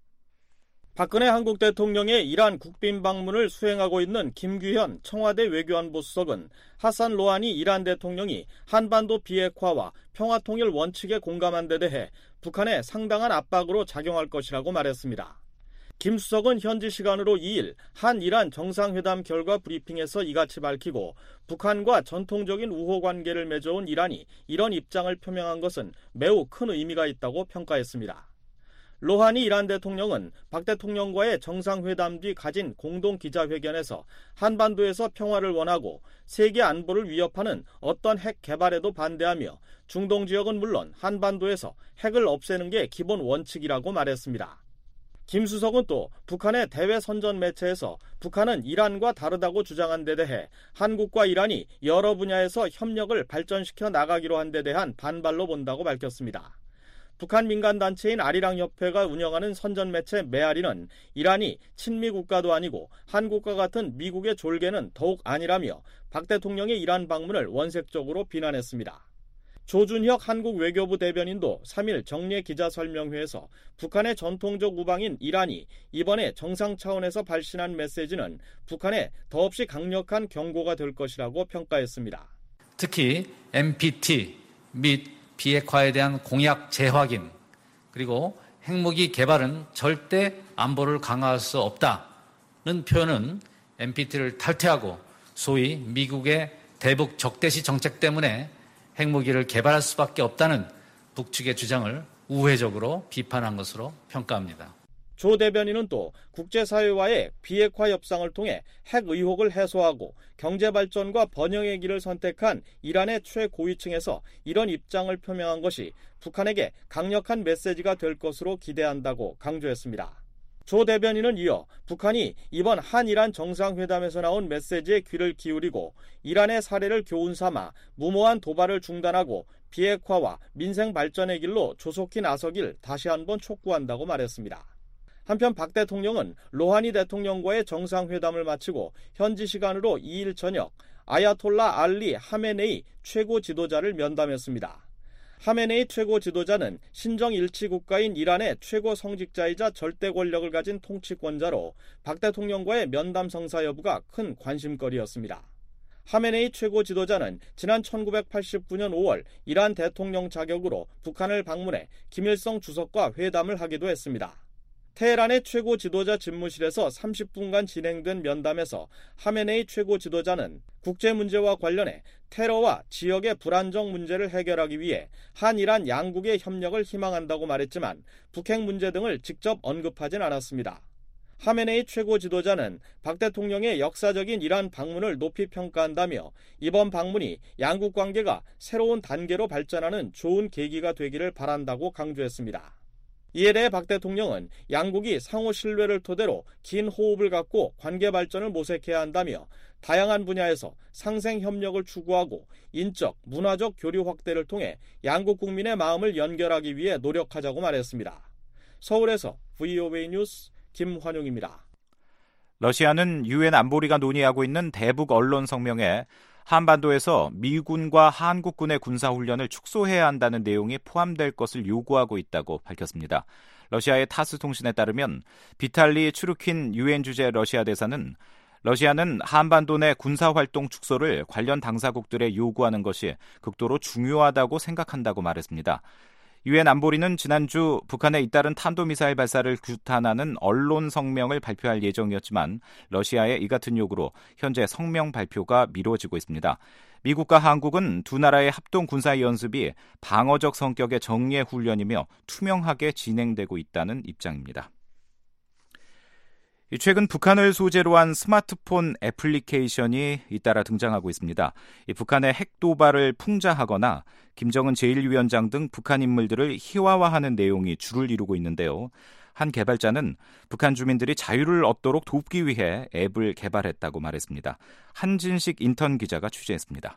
박근혜 한국 대통령의 이란 국빈 방문을 수행하고 있는 김규현 청와대 외교안보 수석은 하산 로하니 이란 대통령이 한반도 비핵화와 평화통일 원칙에 공감한 데 대해 북한에 상당한 압박으로 작용할 것이라고 말했습니다. 김 수석은 현지 시간으로 2일 한이란 정상회담 결과 브리핑에서 이같이 밝히고 북한과 전통적인 우호 관계를 맺어온 이란이 이런 입장을 표명한 것은 매우 큰 의미가 있다고 평가했습니다. 로하니 이란 대통령은 박 대통령과의 정상회담 뒤 가진 공동 기자회견에서 한반도에서 평화를 원하고 세계 안보를 위협하는 어떤 핵 개발에도 반대하며 중동 지역은 물론 한반도에서 핵을 없애는 게 기본 원칙이라고 말했습니다. 김 수석은 또 북한의 대외 선전 매체에서 북한은 이란과 다르다고 주장한 데 대해 한국과 이란이 여러 분야에서 협력을 발전시켜 나가기로 한 데 대한 반발로 본다고 밝혔습니다. 북한 민간단체인 아리랑협회가 운영하는 선전매체 메아리는 이란이 친미 국가도 아니고 한국과 같은 미국의 졸개는 더욱 아니라며 박 대통령의 이란 방문을 원색적으로 비난했습니다. 조준혁 한국 외교부 대변인도 3일 정례 기자설명회에서 북한의 전통적 우방인 이란이 이번에 정상 차원에서 발신한 메시지는 북한에 더없이 강력한 경고가 될 것이라고 평가했습니다. 특히 NPT 및 비핵화에 대한 공약 재확인, 그리고 핵무기 개발은 절대 안보를 강화할 수 없다는 표현은 NPT를 탈퇴하고 소위 미국의 대북 적대시 정책 때문에 핵무기를 개발할 수밖에 없다는 북측의 주장을 우회적으로 비판한 것으로 평가합니다. 조 대변인은 또 국제사회와의 비핵화 협상을 통해 핵 의혹을 해소하고 경제발전과 번영의 길을 선택한 이란의 최고위층에서 이런 입장을 표명한 것이 북한에게 강력한 메시지가 될 것으로 기대한다고 강조했습니다. 조 대변인은 이어 북한이 이번 한이란 정상회담에서 나온 메시지에 귀를 기울이고 이란의 사례를 교훈 삼아 무모한 도발을 중단하고 비핵화와 민생 발전의 길로 조속히 나서길 다시 한번 촉구한다고 말했습니다. 한편 박 대통령은 로하니 대통령과의 정상회담을 마치고 현지 시간으로 2일 저녁 아야톨라 알리 하메네이 최고 지도자를 면담했습니다. 하메네이 최고 지도자는 신정 일치 국가인 이란의 최고 성직자이자 절대 권력을 가진 통치권자로 박 대통령과의 면담 성사 여부가 큰 관심거리였습니다. 하메네이 최고 지도자는 지난 1989년 5월 이란 대통령 자격으로 북한을 방문해 김일성 주석과 회담을 하기도 했습니다. 테헤란의 최고 지도자 집무실에서 30분간 진행된 면담에서 하메네이 최고 지도자는 국제 문제와 관련해 테러와 지역의 불안정 문제를 해결하기 위해 한이란 양국의 협력을 희망한다고 말했지만 북핵 문제 등을 직접 언급하진 않았습니다. 하메네이 최고 지도자는 박 대통령의 역사적인 이란 방문을 높이 평가한다며 이번 방문이 양국 관계가 새로운 단계로 발전하는 좋은 계기가 되기를 바란다고 강조했습니다. 이에 대해 박 대통령은 양국이 상호 신뢰를 토대로 긴 호흡을 갖고 관계 발전을 모색해야 한다며 다양한 분야에서 상생 협력을 추구하고 인적, 문화적 교류 확대를 통해 양국 국민의 마음을 연결하기 위해 노력하자고 말했습니다. 서울에서 VOA 뉴스 김환용입니다. 러시아는 유엔 안보리가 논의하고 있는 대북 언론 성명에 한반도에서 미군과 한국군의 군사훈련을 축소해야 한다는 내용이 포함될 것을 요구하고 있다고 밝혔습니다. 러시아의 타스 통신에 따르면 비탈리 추르킨 유엔 주재 러시아 대사는 러시아는 한반도 내 군사활동 축소를 관련 당사국들에 요구하는 것이 극도로 중요하다고 생각한다고 말했습니다. 유엔 안보리는 지난주 북한의 잇따른 탄도미사일 발사를 규탄하는 언론 성명을 발표할 예정이었지만 러시아의 이 같은 요구로 현재 성명 발표가 미뤄지고 있습니다. 미국과 한국은 두 나라의 합동 군사연습이 방어적 성격의 정예 훈련이며 투명하게 진행되고 있다는 입장입니다. 최근 북한을 소재로 한 스마트폰 애플리케이션이 잇따라 등장하고 있습니다. 북한의 핵 도발을 풍자하거나 김정은 제1위원장 등 북한 인물들을 희화화하는 내용이 주를 이루고 있는데요. 한 개발자는 북한 주민들이 자유를 얻도록 돕기 위해 앱을 개발했다고 말했습니다. 한진식 인턴 기자가 취재했습니다.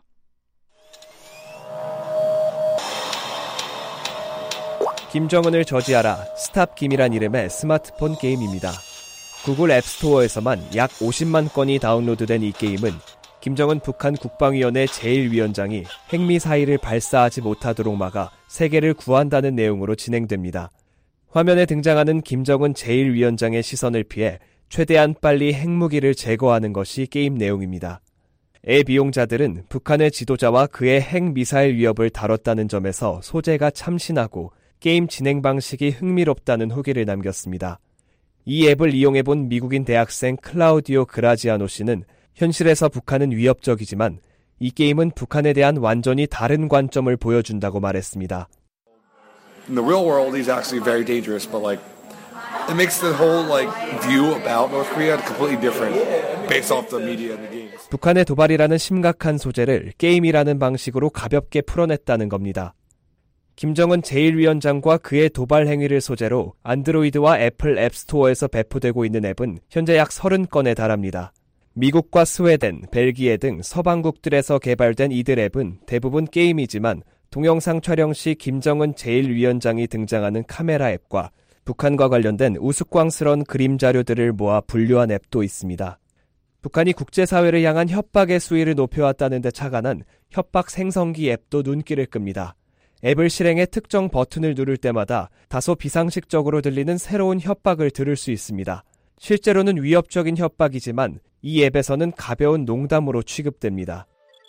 김정은을 저지하라 스탑 김이란 이름의 스마트폰 게임입니다. 구글 앱스토어에서만 약 50만 건이 다운로드된 이 게임은 김정은 북한 국방위원회 제1위원장이 핵미사일을 발사하지 못하도록 막아 세계를 구한다는 내용으로 진행됩니다. 화면에 등장하는 김정은 제1위원장의 시선을 피해 최대한 빨리 핵무기를 제거하는 것이 게임 내용입니다. 앱 이용자들은 북한의 지도자와 그의 핵미사일 위협을 다뤘다는 점에서 소재가 참신하고 게임 진행 방식이 흥미롭다는 후기를 남겼습니다. 이 앱을 이용해본 미국인 대학생 클라우디오 그라지아노 씨는 현실에서 북한은 위협적이지만 이 게임은 북한에 대한 완전히 다른 관점을 보여준다고 말했습니다. In the real world, he's actually very dangerous, but it makes the whole view about North Korea completely different based off the media and the games. 북한의 도발이라는 심각한 소재를 게임이라는 방식으로 가볍게 풀어냈다는 겁니다. 김정은 제1위원장과 그의 도발 행위를 소재로 안드로이드와 애플 앱스토어에서 배포되고 있는 앱은 현재 약 30건에 달합니다. 미국과 스웨덴, 벨기에 등 서방국들에서 개발된 이들 앱은 대부분 게임이지만 동영상 촬영 시 김정은 제1위원장이 등장하는 카메라 앱과 북한과 관련된 우스꽝스러운 그림 자료들을 모아 분류한 앱도 있습니다. 북한이 국제사회를 향한 협박의 수위를 높여왔다는 데 착안한 협박 생성기 앱도 눈길을 끕니다. 앱을 실행해 특정 버튼을 누를 때마다 다소 비상식적으로 들리는 새로운 협박을 들을 수 있습니다. 실제로는 위협적인 협박이지만 이 앱에서는 가벼운 농담으로 취급됩니다.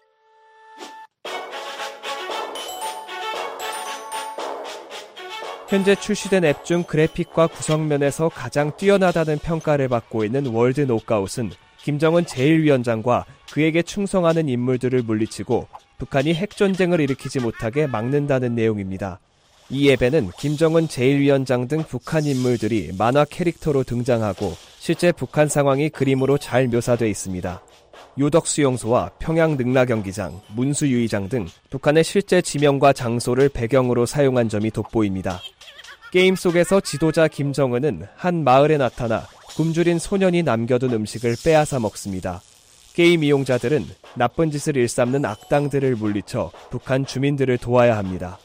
현재 출시된 앱 중 그래픽과 구성면에서 가장 뛰어나다는 평가를 받고 있는 월드 노크아웃은 김정은 제1위원장과 그에게 충성하는 인물들을 물리치고 북한이 핵전쟁을 일으키지 못하게 막는다는 내용입니다. 이 앱에는 김정은 제1위원장 등 북한 인물들이 만화 캐릭터로 등장하고 실제 북한 상황이 그림으로 잘 묘사돼 있습니다. 요덕수용소와 평양능라경기장, 문수유의장 등 북한의 실제 지명과 장소를 배경으로 사용한 점이 돋보입니다. 게임 속에서 지도자 김정은은 한 마을에 나타나 굶주린 소년이 남겨둔 음식을 빼앗아 먹습니다. 게임 이용자들은 나쁜 짓을 일삼는 악당들을 물리쳐 북한 주민들을 도와야 합니다.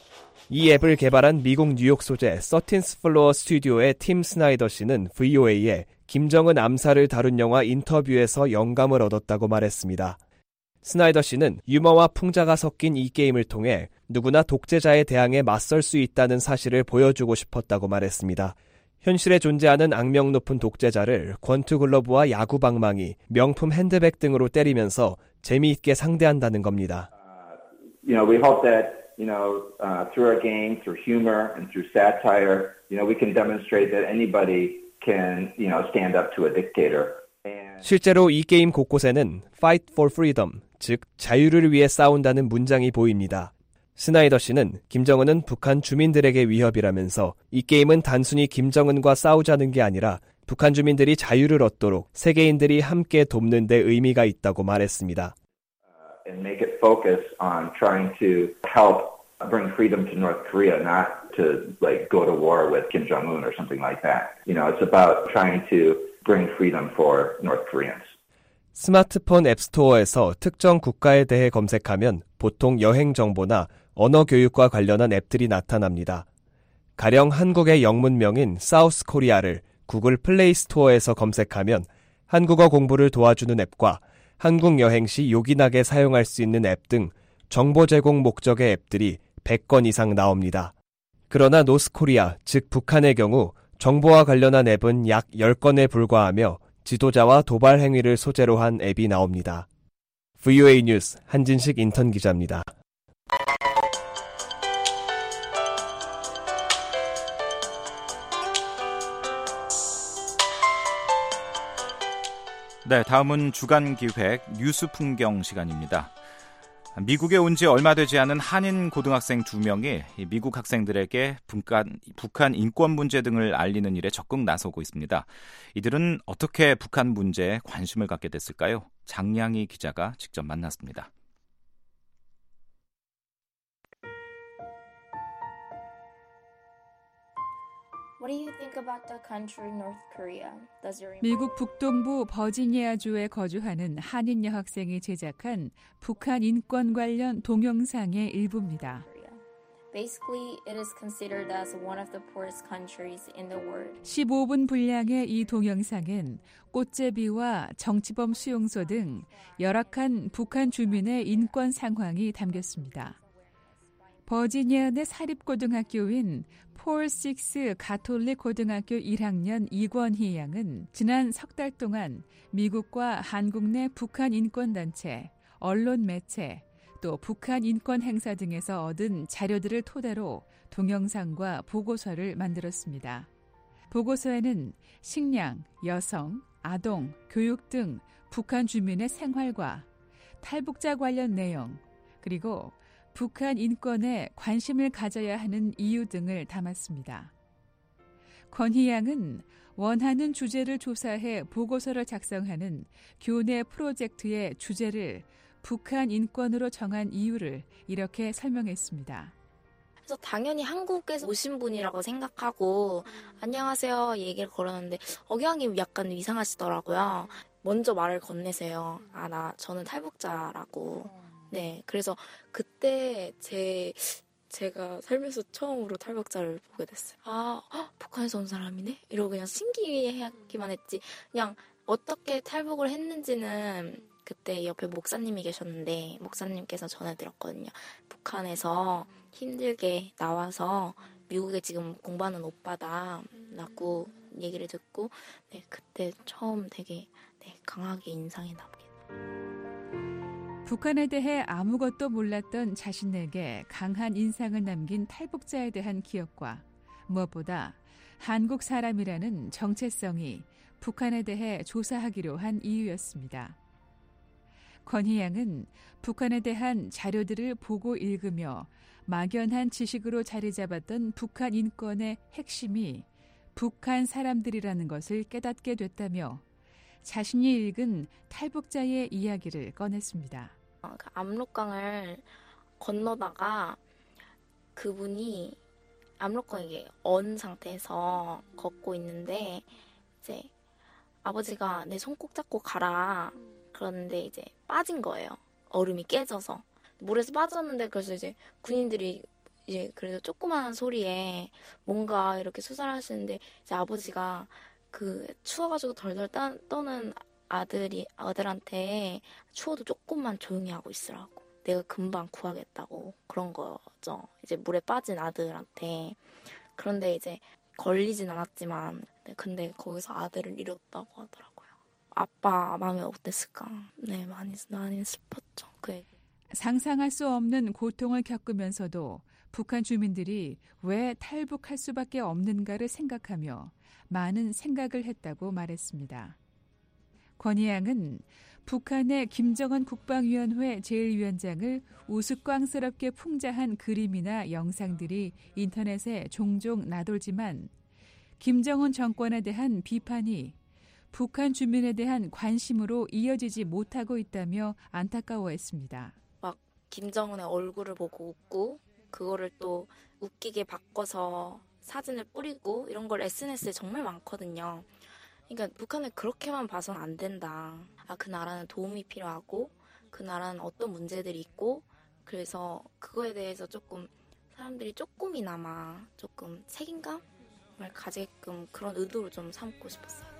이 앱을 개발한 미국 뉴욕 소재 13th Floor 스튜디오의 팀 스나이더 씨는 VOA에 김정은 암살을 다룬 영화 인터뷰에서 영감을 얻었다고 말했습니다. 스나이더 씨는 유머와 풍자가 섞인 이 게임을 통해 누구나 독재자에 대항해 맞설 수 있다는 사실을 보여주고 싶었다고 말했습니다. 현실에 존재하는 악명 높은 독재자를 권투글러브와 야구방망이, 명품 핸드백 등으로 때리면서 재미있게 상대한다는 겁니다. We hope that through our game, through humor and through satire, we can demonstrate that anybody can, stand up to a dictator. 실제로 이 게임 곳곳에는 Fight for Freedom, 즉 자유를 위해 싸운다는 문장이 보입니다. 스나이더 씨는 김정은은 북한 주민들에게 위협이라면서 이 게임은 단순히 김정은과 싸우자는 게 아니라 북한 주민들이 자유를 얻도록 세계인들이 함께 돕는 데 의미가 있다고 말했습니다. And make it focus on trying to help bring freedom to North Korea, not to go to war with Kim Jong-un or something like that. It's about trying to bring freedom for North Koreans. 스마트폰 앱스토어에서 특정 국가에 대해 검색하면 보통 여행 정보나 언어 교육과 관련한 앱들이 나타납니다. 가령 한국의 영문명인 사우스 코리아를 구글 플레이 스토어에서 검색하면 한국어 공부를 도와주는 앱과 한국 여행 시 요긴하게 사용할 수 있는 앱 등 정보 제공 목적의 앱들이 100건 이상 나옵니다. 그러나 노스코리아, 즉 북한의 경우 정보와 관련한 앱은 약 10건에 불과하며 지도자와 도발 행위를 소재로 한 앱이 나옵니다. VOA 뉴스 한진식 인턴 기자입니다. 네, 다음은 주간 기획 뉴스 풍경 시간입니다. 미국에 온 지 얼마 되지 않은 한인 고등학생 2명이 미국 학생들에게 북한 인권 문제 등을 알리는 일에 적극 나서고 있습니다. 이들은 어떻게 북한 문제에 관심을 갖게 됐을까요? 장량희 기자가 직접 만났습니다. 미국 북동부 버지니아주에 거주하는 한인 여학생이 제작한 북한 인권 관련 동영상의 일부입니다. 15분 분량의 이 동영상엔 꽃제비와 정치범 수용소 등 열악한 북한 주민의 인권 상황이 담겼습니다. 버지니아 내 사립고등학교인 폴 6 가톨릭 고등학교 1학년 이권희 양은 지난 석 달 동안 미국과 한국 내 북한 인권단체, 언론 매체, 또 북한 인권 행사 등에서 얻은 자료들을 토대로 동영상과 보고서를 만들었습니다. 보고서에는 식량, 여성, 아동, 교육 등 북한 주민의 생활과 탈북자 관련 내용, 그리고 북한 인권에 관심을 가져야 하는 이유 등을 담았습니다. 권희 양은 원하는 주제를 조사해 보고서를 작성하는 교내 프로젝트의 주제를 북한 인권으로 정한 이유를 이렇게 설명했습니다. 그래서 당연히 한국에서 오신 분이라고 생각하고 안녕하세요 얘기를 걸었는데 억양이 약간 이상하시더라고요. 먼저 말을 건네세요. 저는 탈북자라고. 네, 그래서 그때 제가 살면서 처음으로 탈북자를 보게 됐어요. 북한에서 온 사람이네? 이러고 그냥 신기해하기만 했지. 그냥 어떻게 탈북을 했는지는 그때 옆에 목사님이 계셨는데 목사님께서 전해드렸거든요. 북한에서 힘들게 나와서 미국에 지금 공부하는 오빠다라고 얘기를 듣고 그때 처음 되게 강하게 인상이 남깁니다. 북한에 대해 아무것도 몰랐던 자신에게 강한 인상을 남긴 탈북자에 대한 기억과 무엇보다 한국 사람이라는 정체성이 북한에 대해 조사하기로 한 이유였습니다. 권희 양은 북한에 대한 자료들을 보고 읽으며 막연한 지식으로 자리 잡았던 북한 인권의 핵심이 북한 사람들이라는 것을 깨닫게 됐다며 자신이 읽은 탈북자의 이야기를 꺼냈습니다. 압록강을 건너다가 그분이 압록강에 언 상태에서 걷고 있는데 이제 아버지가 내 손 꼭 잡고 가라 그러는데 이제 빠진 거예요. 얼음이 깨져서 물에서 빠졌는데 그래서 이제 군인들이 이제 그래도 조그마한 소리에 뭔가 이렇게 수사하시는데 이제 아버지가 그 추워가지고 덜덜 떠는 아들한테 추워도 조금만 조용히 하고 있으라고. 내가 금방 구하겠다고 그런 거죠. 이제 물에 빠진 아들한테. 그런데 이제 걸리진 않았지만 근데 거기서 아들을 잃었다고 하더라고요. 아빠 마음이 어땠을까? 네, 많이 슬펐죠. 그 얘기. 상상할 수 없는 고통을 겪으면서도 북한 주민들이 왜 탈북할 수밖에 없는가를 생각하며 많은 생각을 했다고 말했습니다. 권희양은 북한의 김정은 국방위원회 제1위원장을 우스꽝스럽게 풍자한 그림이나 영상들이 인터넷에 종종 나돌지만 김정은 정권에 대한 비판이 북한 주민에 대한 관심으로 이어지지 못하고 있다며 안타까워했습니다. 막 김정은의 얼굴을 보고 웃고 그거를 또 웃기게 바꿔서 사진을 뿌리고 이런 걸 SNS에 정말 많거든요. 그러니까 북한을 그렇게만 봐서는 안 된다. 그 나라는 도움이 필요하고 그 나라는 어떤 문제들이 있고 그래서 그거에 대해서 조금 사람들이 조금이나마 조금 책임감을 가지게끔 그런 의도로 좀 삼고 싶었어요.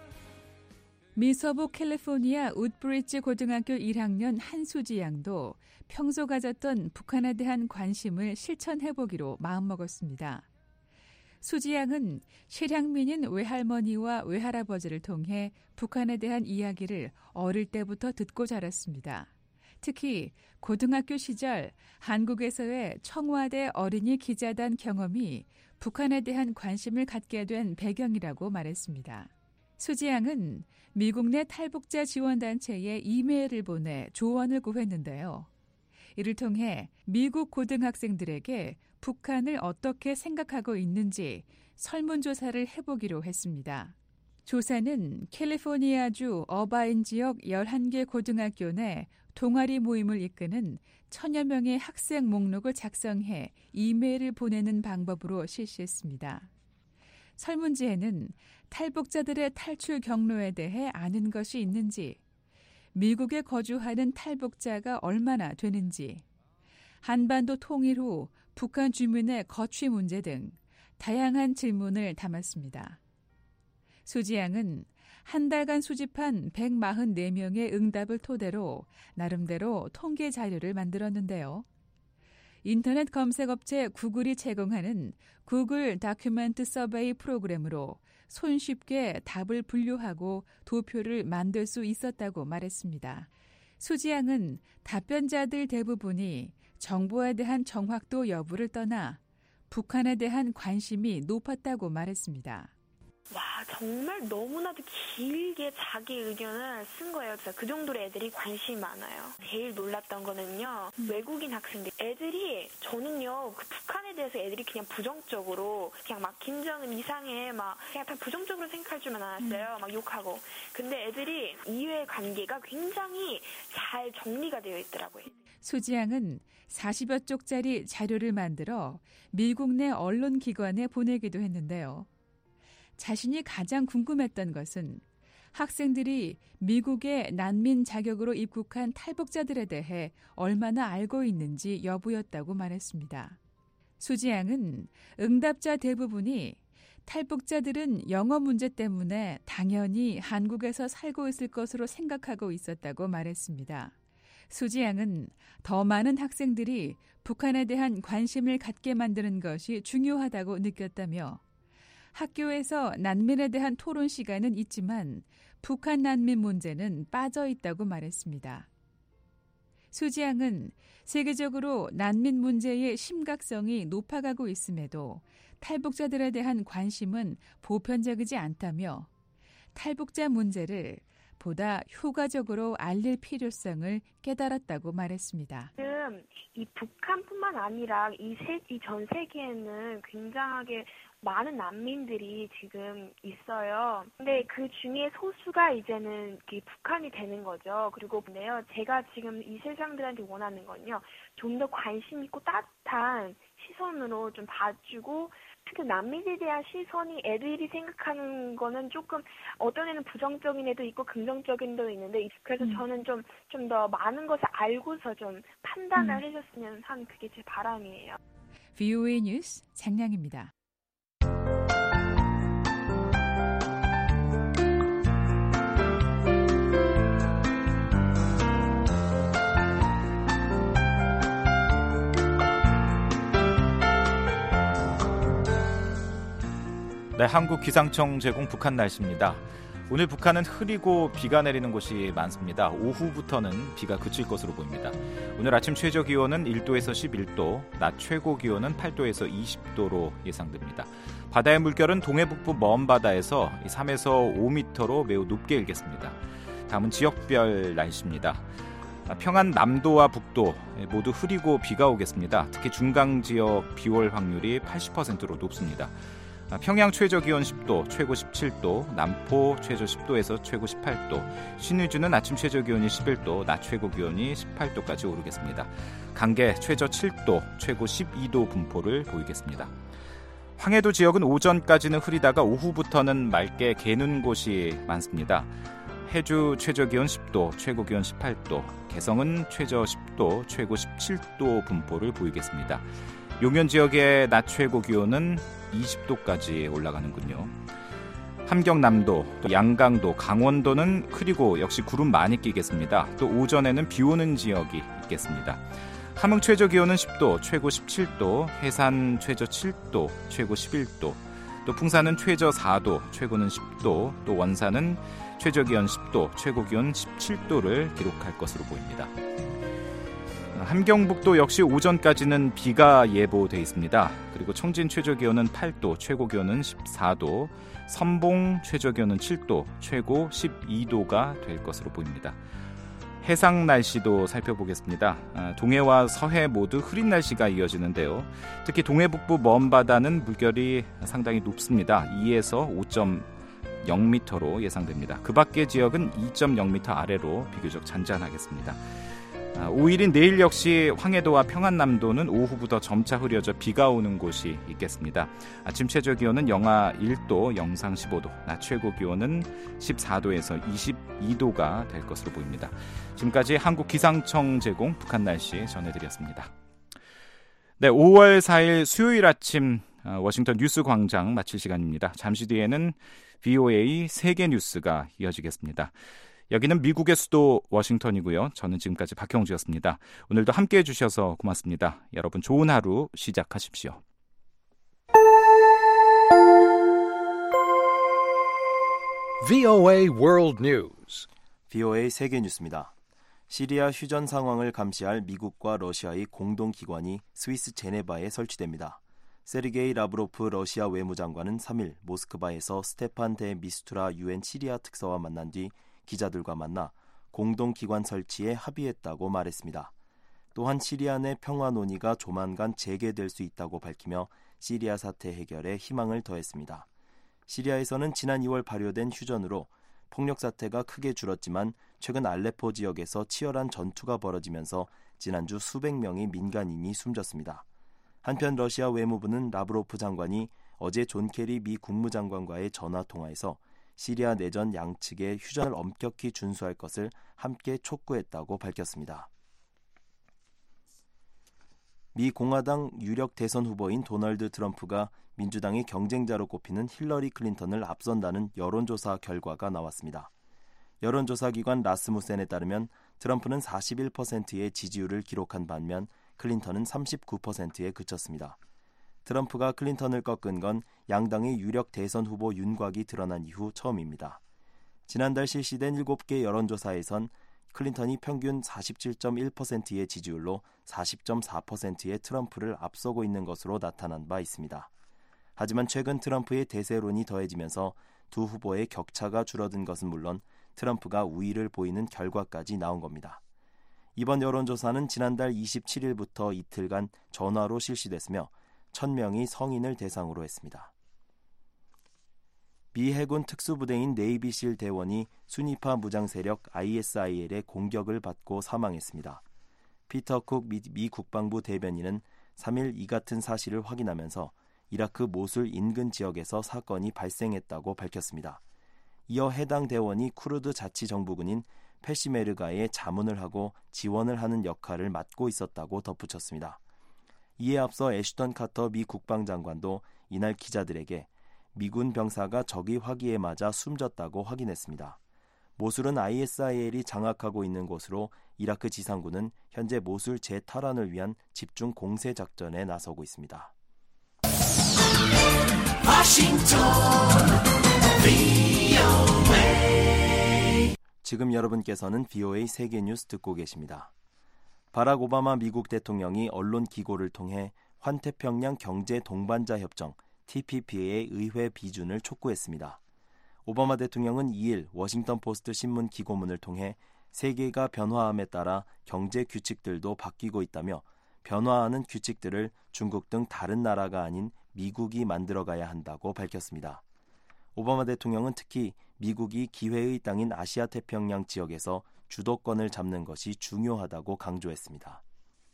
미서부 캘리포니아 우드브리지 고등학교 1학년 한수지 양도 평소 가졌던 북한에 대한 관심을 실천해보기로 마음먹었습니다. 수지 양은 실향민인 외할머니와 외할아버지를 통해 북한에 대한 이야기를 어릴 때부터 듣고 자랐습니다. 특히 고등학교 시절 한국에서의 청와대 어린이 기자단 경험이 북한에 대한 관심을 갖게 된 배경이라고 말했습니다. 수지 양은 미국 내 탈북자 지원단체에 이메일을 보내 조언을 구했는데요. 이를 통해 미국 고등학생들에게 북한을 어떻게 생각하고 있는지 설문조사를 해보기로 했습니다. 조사는 캘리포니아주 어바인 지역 11개 고등학교 내 동아리 모임을 이끄는 1000여 명의 학생 목록을 작성해 이메일을 보내는 방법으로 실시했습니다. 설문지에는 탈북자들의 탈출 경로에 대해 아는 것이 있는지, 미국에 거주하는 탈북자가 얼마나 되는지, 한반도 통일 후 북한 주민의 거취 문제 등 다양한 질문을 담았습니다. 수지 양은 한 달간 수집한 144명의 응답을 토대로 나름대로 통계 자료를 만들었는데요. 인터넷 검색업체 구글이 제공하는 구글 다큐멘트 서베이 프로그램으로 손쉽게 답을 분류하고 도표를 만들 수 있었다고 말했습니다. 수지 양은 답변자들 대부분이 정보에 대한 정확도 여부를 떠나 북한에 대한 관심이 높았다고 말했습니다. 와, 정말 너무나도 길게 자기 의견을 쓴 거예요. 진짜 그 정도로 애들이 관심이 많아요. 제일 놀랐던 거는요, 외국인 학생들. 애들이, 저는요, 그 북한에 대해서 애들이 그냥 부정적으로, 그냥 막 김정은 이상해, 막, 그냥 다 부정적으로 생각할 줄만 알았어요. 막 욕하고. 근데 애들이 이외의 관계가 굉장히 잘 정리가 되어 있더라고요. 수지 양은 40여 쪽짜리 자료를 만들어 미국 내 언론기관에 보내기도 했는데요. 자신이 가장 궁금했던 것은 학생들이 미국의 난민 자격으로 입국한 탈북자들에 대해 얼마나 알고 있는지 여부였다고 말했습니다. 수지 양은 응답자 대부분이 탈북자들은 영어 문제 때문에 당연히 한국에서 살고 있을 것으로 생각하고 있었다고 말했습니다. 수지 양은 더 많은 학생들이 북한에 대한 관심을 갖게 만드는 것이 중요하다고 느꼈다며 학교에서 난민에 대한 토론 시간은 있지만 북한 난민 문제는 빠져 있다고 말했습니다. 수지 양은 세계적으로 난민 문제의 심각성이 높아가고 있음에도 탈북자들에 대한 관심은 보편적이지 않다며 탈북자 문제를 보다 효과적으로 알릴 필요성을 깨달았다고 말했습니다. 지금 이 북한뿐만 아니라 이 전 세계에는 굉장하게 많은 난민들이 지금 있어요. 근데 그 중에 소수가 이제는 북한이 되는 거죠. 그리고 근데요, 제가 지금 이 세상들한테 원하는 건요, 좀 더 관심 있고 따뜻한 시선으로 좀 봐주고, 특히 난민에 대한 시선이 애들이 생각하는 거는 조금 어떤 애는 부정적인 애도 있고 긍정적인 애도 있는데, 그래서 저는 좀 더 많은 것을 알고서 좀 판단을 해줬으면 하는 그게 제 바람이에요. VOA 뉴스 장량입니다. 네, 한국기상청 제공 북한 날씨입니다. 오늘 북한은 흐리고 비가 내리는 곳이 많습니다. 오후부터는 비가 그칠 것으로 보입니다. 오늘 아침 최저 기온은 1도에서 11도, 낮 최고 기온은 8도에서 20도로 예상됩니다. 바다의 물결은 동해북부 먼 바다에서 3에서 5m로 매우 높게 일겠습니다. 다음은 지역별 날씨입니다. 평안 남도와 북도 모두 흐리고 비가 오겠습니다. 특히 중강 지역 비올 확률이 80%로 높습니다. 평양 최저 기온 10도, 최고 17도, 남포 최저 10도에서 최고 18도, 신의주는 아침 최저 기온이 11도, 낮 최고 기온이 18도까지 오르겠습니다. 강계 최저 7도, 최고 12도 분포를 보이겠습니다. 황해도 지역은 오전까지는 흐리다가 오후부터는 맑게 개는 곳이 많습니다. 해주 최저 기온 10도, 최고 기온 18도, 개성은 최저 10도, 최고 17도 분포를 보이겠습니다. 용현 지역의 낮 최고 기온은 20도까지 올라가는군요. 함경남도, 또 양강도, 강원도는 흐리고 역시 구름 많이 끼겠습니다. 또 오전에는 비 오는 지역이 있겠습니다. 함흥 최저 기온은 10도, 최고 17도, 해산 최저 7도, 최고 11도, 또 풍산은 최저 4도, 최고는 10도, 또 원산은 최저 기온 10도, 최고 기온 17도를 기록할 것으로 보입니다. 함경북도 역시 오전까지는 비가 예보돼 있습니다. 그리고 청진 최저 기온은 8도, 최고 기온은 14도, 선봉 최저 기온은 7도, 최고 12도가 될 것으로 보입니다. 해상 날씨도 살펴보겠습니다. 동해와 서해 모두 흐린 날씨가 이어지는데요. 특히 동해북부 먼 바다는 물결이 상당히 높습니다. 2에서 5.0m로 예상됩니다. 그 밖의 지역은 2.0m 아래로 비교적 잔잔하겠습니다. 5일인 내일 역시 황해도와 평안남도는 오후부터 점차 흐려져 비가 오는 곳이 있겠습니다. 아침 최저 기온은 영하 1도, 영상 15도, 낮 최고 기온은 14도에서 22도가 될 것으로 보입니다. 지금까지 한국기상청 제공 북한 날씨 전해드렸습니다. 네, 5월 4일 수요일 아침 워싱턴 뉴스 광장 마칠 시간입니다. 잠시 뒤에는 VOA 세계 뉴스가 이어지겠습니다. 여기는 미국의 수도 워싱턴이고요. 저는 지금까지 박형주였습니다. 오늘도 함께해 주셔서 고맙습니다. 여러분 좋은 하루 시작하십시오. VOA World News. VOA 세계 뉴스입니다. 시리아 휴전 상황을 감시할 미국과 러시아의 공동기관이 스위스 제네바에 설치됩니다. 세르게이 라브로프 러시아 외무장관은 3일 모스크바에서 스테판 데 미스투라 유엔 시리아 특사와 만난 뒤 기자들과 만나 공동기관 설치에 합의했다고 말했습니다. 또한 시리아 내 평화 논의가 조만간 재개될 수 있다고 밝히며 시리아 사태 해결에 희망을 더했습니다. 시리아에서는 지난 2월 발효된 휴전으로 폭력 사태가 크게 줄었지만 최근 알레포 지역에서 치열한 전투가 벌어지면서 지난주 수백 명의 민간인이 숨졌습니다. 한편 러시아 외무부는 라브로프 장관이 어제 존 케리 미 국무장관과의 전화통화에서 시리아 내전 양측의 휴전을 엄격히 준수할 것을 함께 촉구했다고 밝혔습니다. 미 공화당 유력 대선 후보인 도널드 트럼프가 민주당의 경쟁자로 꼽히는 힐러리 클린턴을 앞선다는 여론조사 결과가 나왔습니다. 여론조사 기관 라스무센에 따르면 트럼프는 41%의 지지율을 기록한 반면 클린턴은 39%에 그쳤습니다. 트럼프가 클린턴을 꺾은 건 양당의 유력 대선 후보 윤곽이 드러난 이후 처음입니다. 지난달 실시된 7개 여론조사에선 클린턴이 평균 47.1%의 지지율로 40.4%의 트럼프를 앞서고 있는 것으로 나타난 바 있습니다. 하지만 최근 트럼프의 대세론이 더해지면서 두 후보의 격차가 줄어든 것은 물론 트럼프가 우위를 보이는 결과까지 나온 겁니다. 이번 여론조사는 지난달 27일부터 이틀간 전화로 실시됐으며 1,000명이 성인을 대상으로 했습니다. 미 해군 특수부대인 네이비실 대원이 순위파 무장세력 ISIL의 공격을 받고 사망했습니다. 피터 쿡 미 국방부 대변인은 3일 이 같은 사실을 확인하면서 이라크 모술 인근 지역에서 사건이 발생했다고 밝혔습니다. 이어 해당 대원이 쿠르드 자치정부군인 페시메르가에 자문을 하고 지원을 하는 역할을 맡고 있었다고 덧붙였습니다. 이에 앞서 애슈턴 카터 미 국방장관도 이날 기자들에게 미군 병사가 적의 화기에 맞아 숨졌다고 확인했습니다. 모술은 ISIL이 장악하고 있는 곳으로 이라크 지상군은 현재 모술 재탈환을 위한 집중 공세 작전에 나서고 있습니다. 지금 여러분께서는 VOA 세계뉴스 듣고 계십니다. 바락 오바마 미국 대통령이 언론 기고를 통해 환태평양 경제 동반자 협정 TPP의 의회 비준을 촉구했습니다. 오바마 대통령은 2일 워싱턴 포스트 신문 기고문을 통해 세계가 변화함에 따라 경제 규칙들도 바뀌고 있다며 변화하는 규칙들을 중국 등 다른 나라가 아닌 미국이 만들어가야 한다고 밝혔습니다. 오바마 대통령은 특히 미국이 기회의 땅인 아시아 태평양 지역에서 주도권을 잡는 것이 중요하다고 강조했습니다.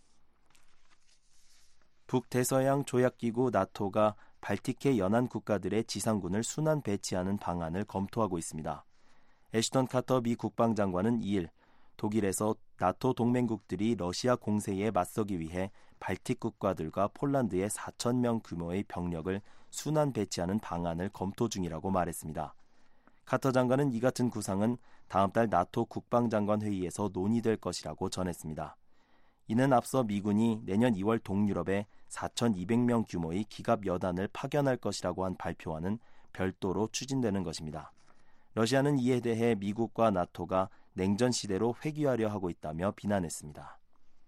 북대서양 조약기구 나토가 발틱해 연안 국가들의 지상군을 순환 배치하는 방안을 검토하고 있습니다. 애슈턴 카터 미 국방장관은 2일 독일에서 나토 동맹국들이 러시아 공세에 맞서기 위해 발틱 국가들과 폴란드에 4,000명 규모의 병력을 순환 배치하는 방안을 검토 중이라고 말했습니다. 카터 장관은 이 같은 구상은 다음 달 나토 국방장관 회의에서 논의될 것이라고 전했습니다. 이는 앞서 미군이 내년 2월 동유럽에 4,200명 규모의 기갑 여단을 파견할 것이라고 한 발표와는 별도로 추진되는 것입니다. 러시아는 이에 대해 미국과 나토가 냉전 시대로 회귀하려 하고 있다며 비난했습니다.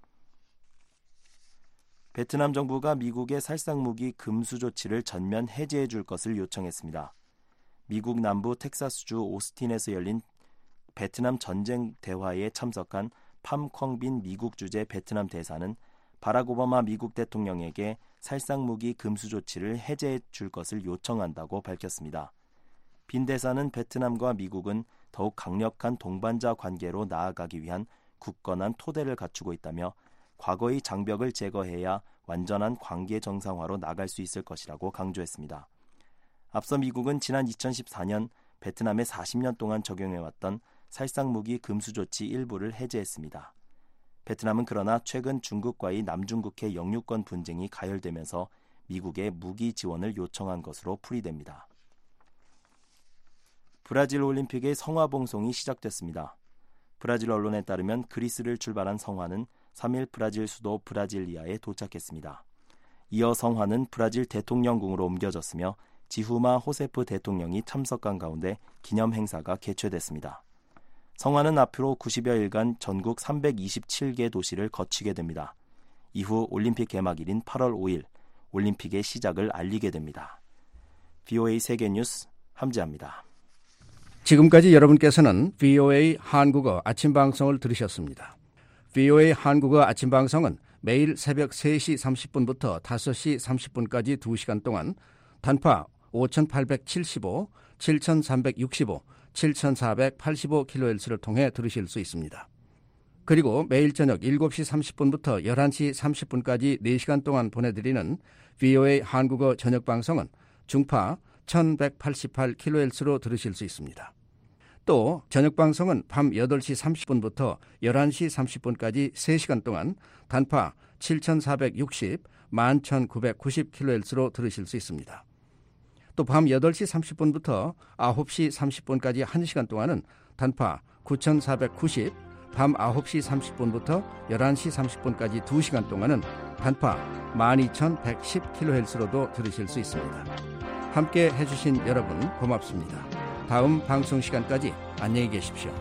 베트남 정부가 미국의 살상무기 금수 조치를 전면 해제해 줄 것을 요청했습니다. 미국 남부 텍사스주 오스틴에서 열린 베트남 전쟁 대화에 참석한 팜 콩빈 미국 주재 베트남 대사는 바락 오바마 미국 대통령에게 살상무기 금수 조치를 해제해 줄 것을 요청한다고 밝혔습니다. 빈 대사는 베트남과 미국은 더욱 강력한 동반자 관계로 나아가기 위한 굳건한 토대를 갖추고 있다며 과거의 장벽을 제거해야 완전한 관계 정상화로 나갈 수 있을 것이라고 강조했습니다. 앞서 미국은 지난 2014년 베트남에 40년 동안 적용해왔던 살상무기 금수 조치 일부를 해제했습니다. 베트남은 그러나 최근 중국과의 남중국해 영유권 분쟁이 가열되면서 미국의 무기 지원을 요청한 것으로 풀이됩니다. 브라질 올림픽의 성화봉송이 시작됐습니다. 브라질 언론에 따르면 그리스를 출발한 성화는 3일 브라질 수도 브라질리아에 도착했습니다. 이어 성화는 브라질 대통령궁으로 옮겨졌으며 지후마 호세프 대통령이 참석한 가운데 기념 행사가 개최됐습니다. 성화는 앞으로 90여일간 전국 327개 도시를 거치게 됩니다. 이후 올림픽 개막일인 8월 5일 올림픽의 시작을 알리게 됩니다. VOA 세계뉴스 함지아입니다. 지금까지 여러분께서는 VOA 한국어 아침방송을 들으셨습니다. VOA 한국어 아침방송은 매일 새벽 3시 30분부터 5시 30분까지 2시간 동안 단파 5875, 7365, 7485kHz를 통해 들으실 수 있습니다. 그리고 매일 저녁 7시 30분부터 11시 30분까지 4시간 동안 보내드리는 VOA 한국어 저녁방송은 중파 1188kHz로 들으실 수 있습니다. 또 저녁방송은 밤 8시 30분부터 11시 30분까지 3시간 동안 단파 7460, 11990kHz로 들으실 수 있습니다. 또 밤 8시 30분부터 9시 30분까지 1시간 동안은 단파 9490, 밤 9시 30분부터 11시 30분까지 2시간 동안은 단파 12110kHz로도 들으실 수 있습니다. 함께 해주신 여러분 고맙습니다. 다음 방송 시간까지 안녕히 계십시오.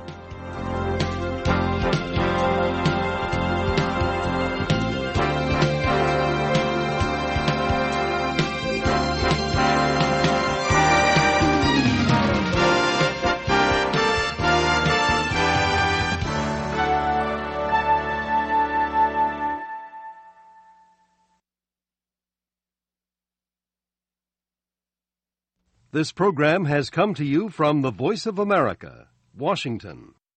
This program has come to you from the Voice of America, Washington.